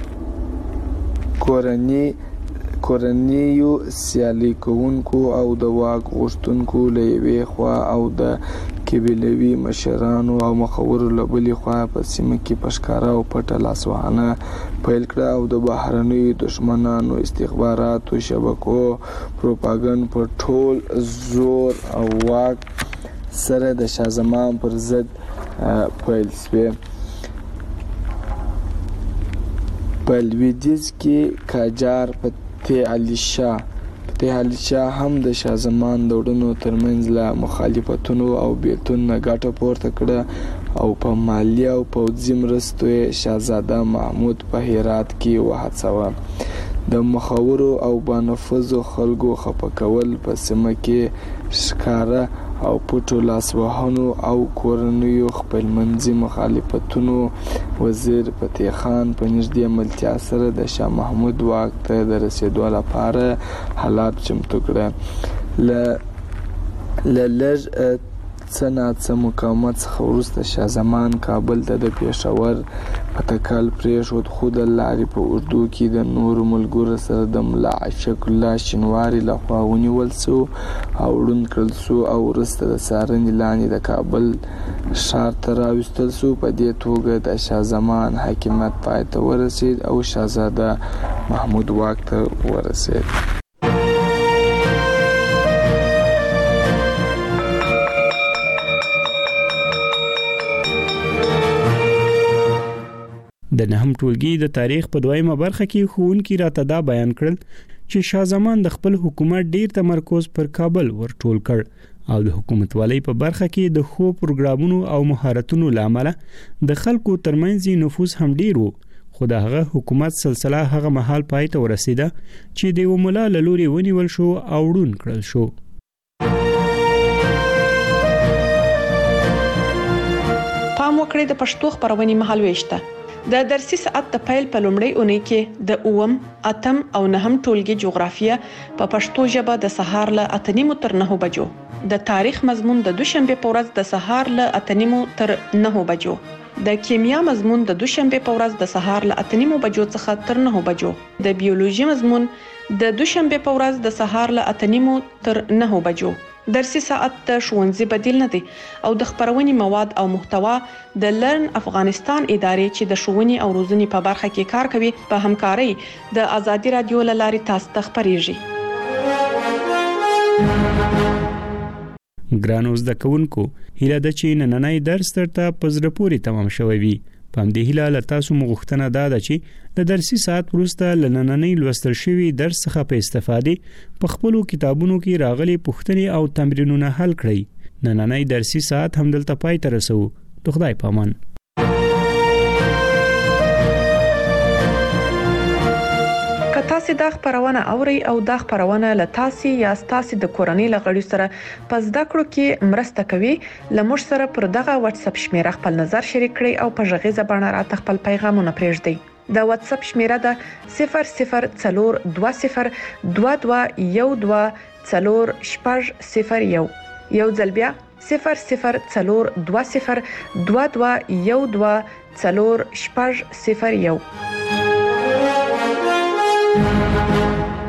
کورنۍ کورنیو سیالي کوونکو او د واک غوښتونکو له یوې خوا او د قبیلوي مشرانو او مخورو له بلې خوا په سیمه کې په ښکاره او پټه لاسوهنه پیل کړه او د بهرنیو دښمنانو استخباراتو شبکو پروپاګند په ټول زور او واک سره د شاه زمان پر ضد پیل شوې. په لویدیځ کې قاجار فتح علي شاه فتح علي شاه هم د شاه زمان د وروڼو ترمنځ له مخالفتونو او بیلتون نه ګټه پورته کړه او په مالي او پوځي مرستو یې شاهزاده محمود په هرات کې وهڅاوه. د مخورو او بانفوذو خلکو خفه کول په سیمه کې ښکاره او پټو لاسوهنو او کورنیو خپلمنځي مخالفتونو وزیر فتح خان په نږدې ملتیا سره د شاه محمود واک ته د رسېدو لپاره حالات چمتو کړه. له لږ څه ناڅه مقاومت څخه وروسته شاه زمان کابل ته د پېښور پتکل پرېښود، خو د لارې په اوږدو کې د نورو ملګرو سره د ملا عاشق الله شینواري لخوا ونیول شو او ړوند کړل شو او وروسته د څارنې لاندې د کابل ښار ته راوستل شو. په دې توګه د شاه زمان حاکمیت پای ته ورسېد او شاهزاده محمود واک ته ورسېد. د نهم ټولګي د تاریخ په دویمه برخه کې ښوونکي راته دا بیان کړل چې شاه زمان د خپل حکومت ډیر تمرکز پر کابل ورټول کړ او د حکومتوالۍ په برخه کې د ښو پروګرامونو او مهارتونو لامل د خلکو ترمنځ نفوذ هم ډیر وو. خو د هغه حکومت سلسله هغه مهال پای ته ورسیده چې د یو ملا له لوري ونیول شو او ړوند کړل شو. پام وکړئ د پښتو خبرونې مهالويشته د درسي ساعت د پیل په لومړۍ اونۍ کې د اوم، اتم او نهم ټولګي جغرافیه په پښتو ژبه د سهار له اته نیمو تر نهو بجو، د تاریخ مضمون د دوشنبه په ورځ د سهار له اته نیمو تر نهو بجو، د کیمیا مضمون د دوشنبه په ورځ د سهار له اته نیمو بجو څخه تر نهو بجو، د بیولوژي مضمون د دوشنبه په ورځ د سهار له اته نیمو تر نهو بجو. درسي ساعت د ښوونځي بدیل نه دی او د خبرونې مواد او محتوا د لرن افغانستان ادارې چې د ښوونې او روزنې په برخه کې کار کوي په همکارۍ د ازادي رادیو له لارې تاسو ته خبريږي. ګرانو زده کوونکو، هیله ده چې نننۍ درس ترته په زړه پورې تمام شوی وي. په همدې هیله له تاسو مغوښتنه دا ده چې د درسي ساعت وروسته له نننۍ لوستل شوي درس څخه په استفادې په خپلو کتابونو کې راغلي پوښتنې او تمرینونه حل کړئ. نننۍ درسي ساعت همدلته پای ته رسو. د خدای په امان. که تاسو دا خبرونه اوري او دا خبرونه له تاسو یا تاسو د کورنۍ لغړی سره پس دا کړو کې مرسته کوي، لمر سره پر دغه واتس اپ شمیره خپل نظر شریک کړئ او په ژغې زبانه راته خپل پیغامونه پرېږدئ. دا واتس اپ شمیره ده صفر صفر څلور دوه صفر دوه دوه یو دوه څلور شپږ صفر یو. یو ځل بیا صفر صفر څلور دوه صفر دوه دوه یو دوه څلور شپږ صفر یو.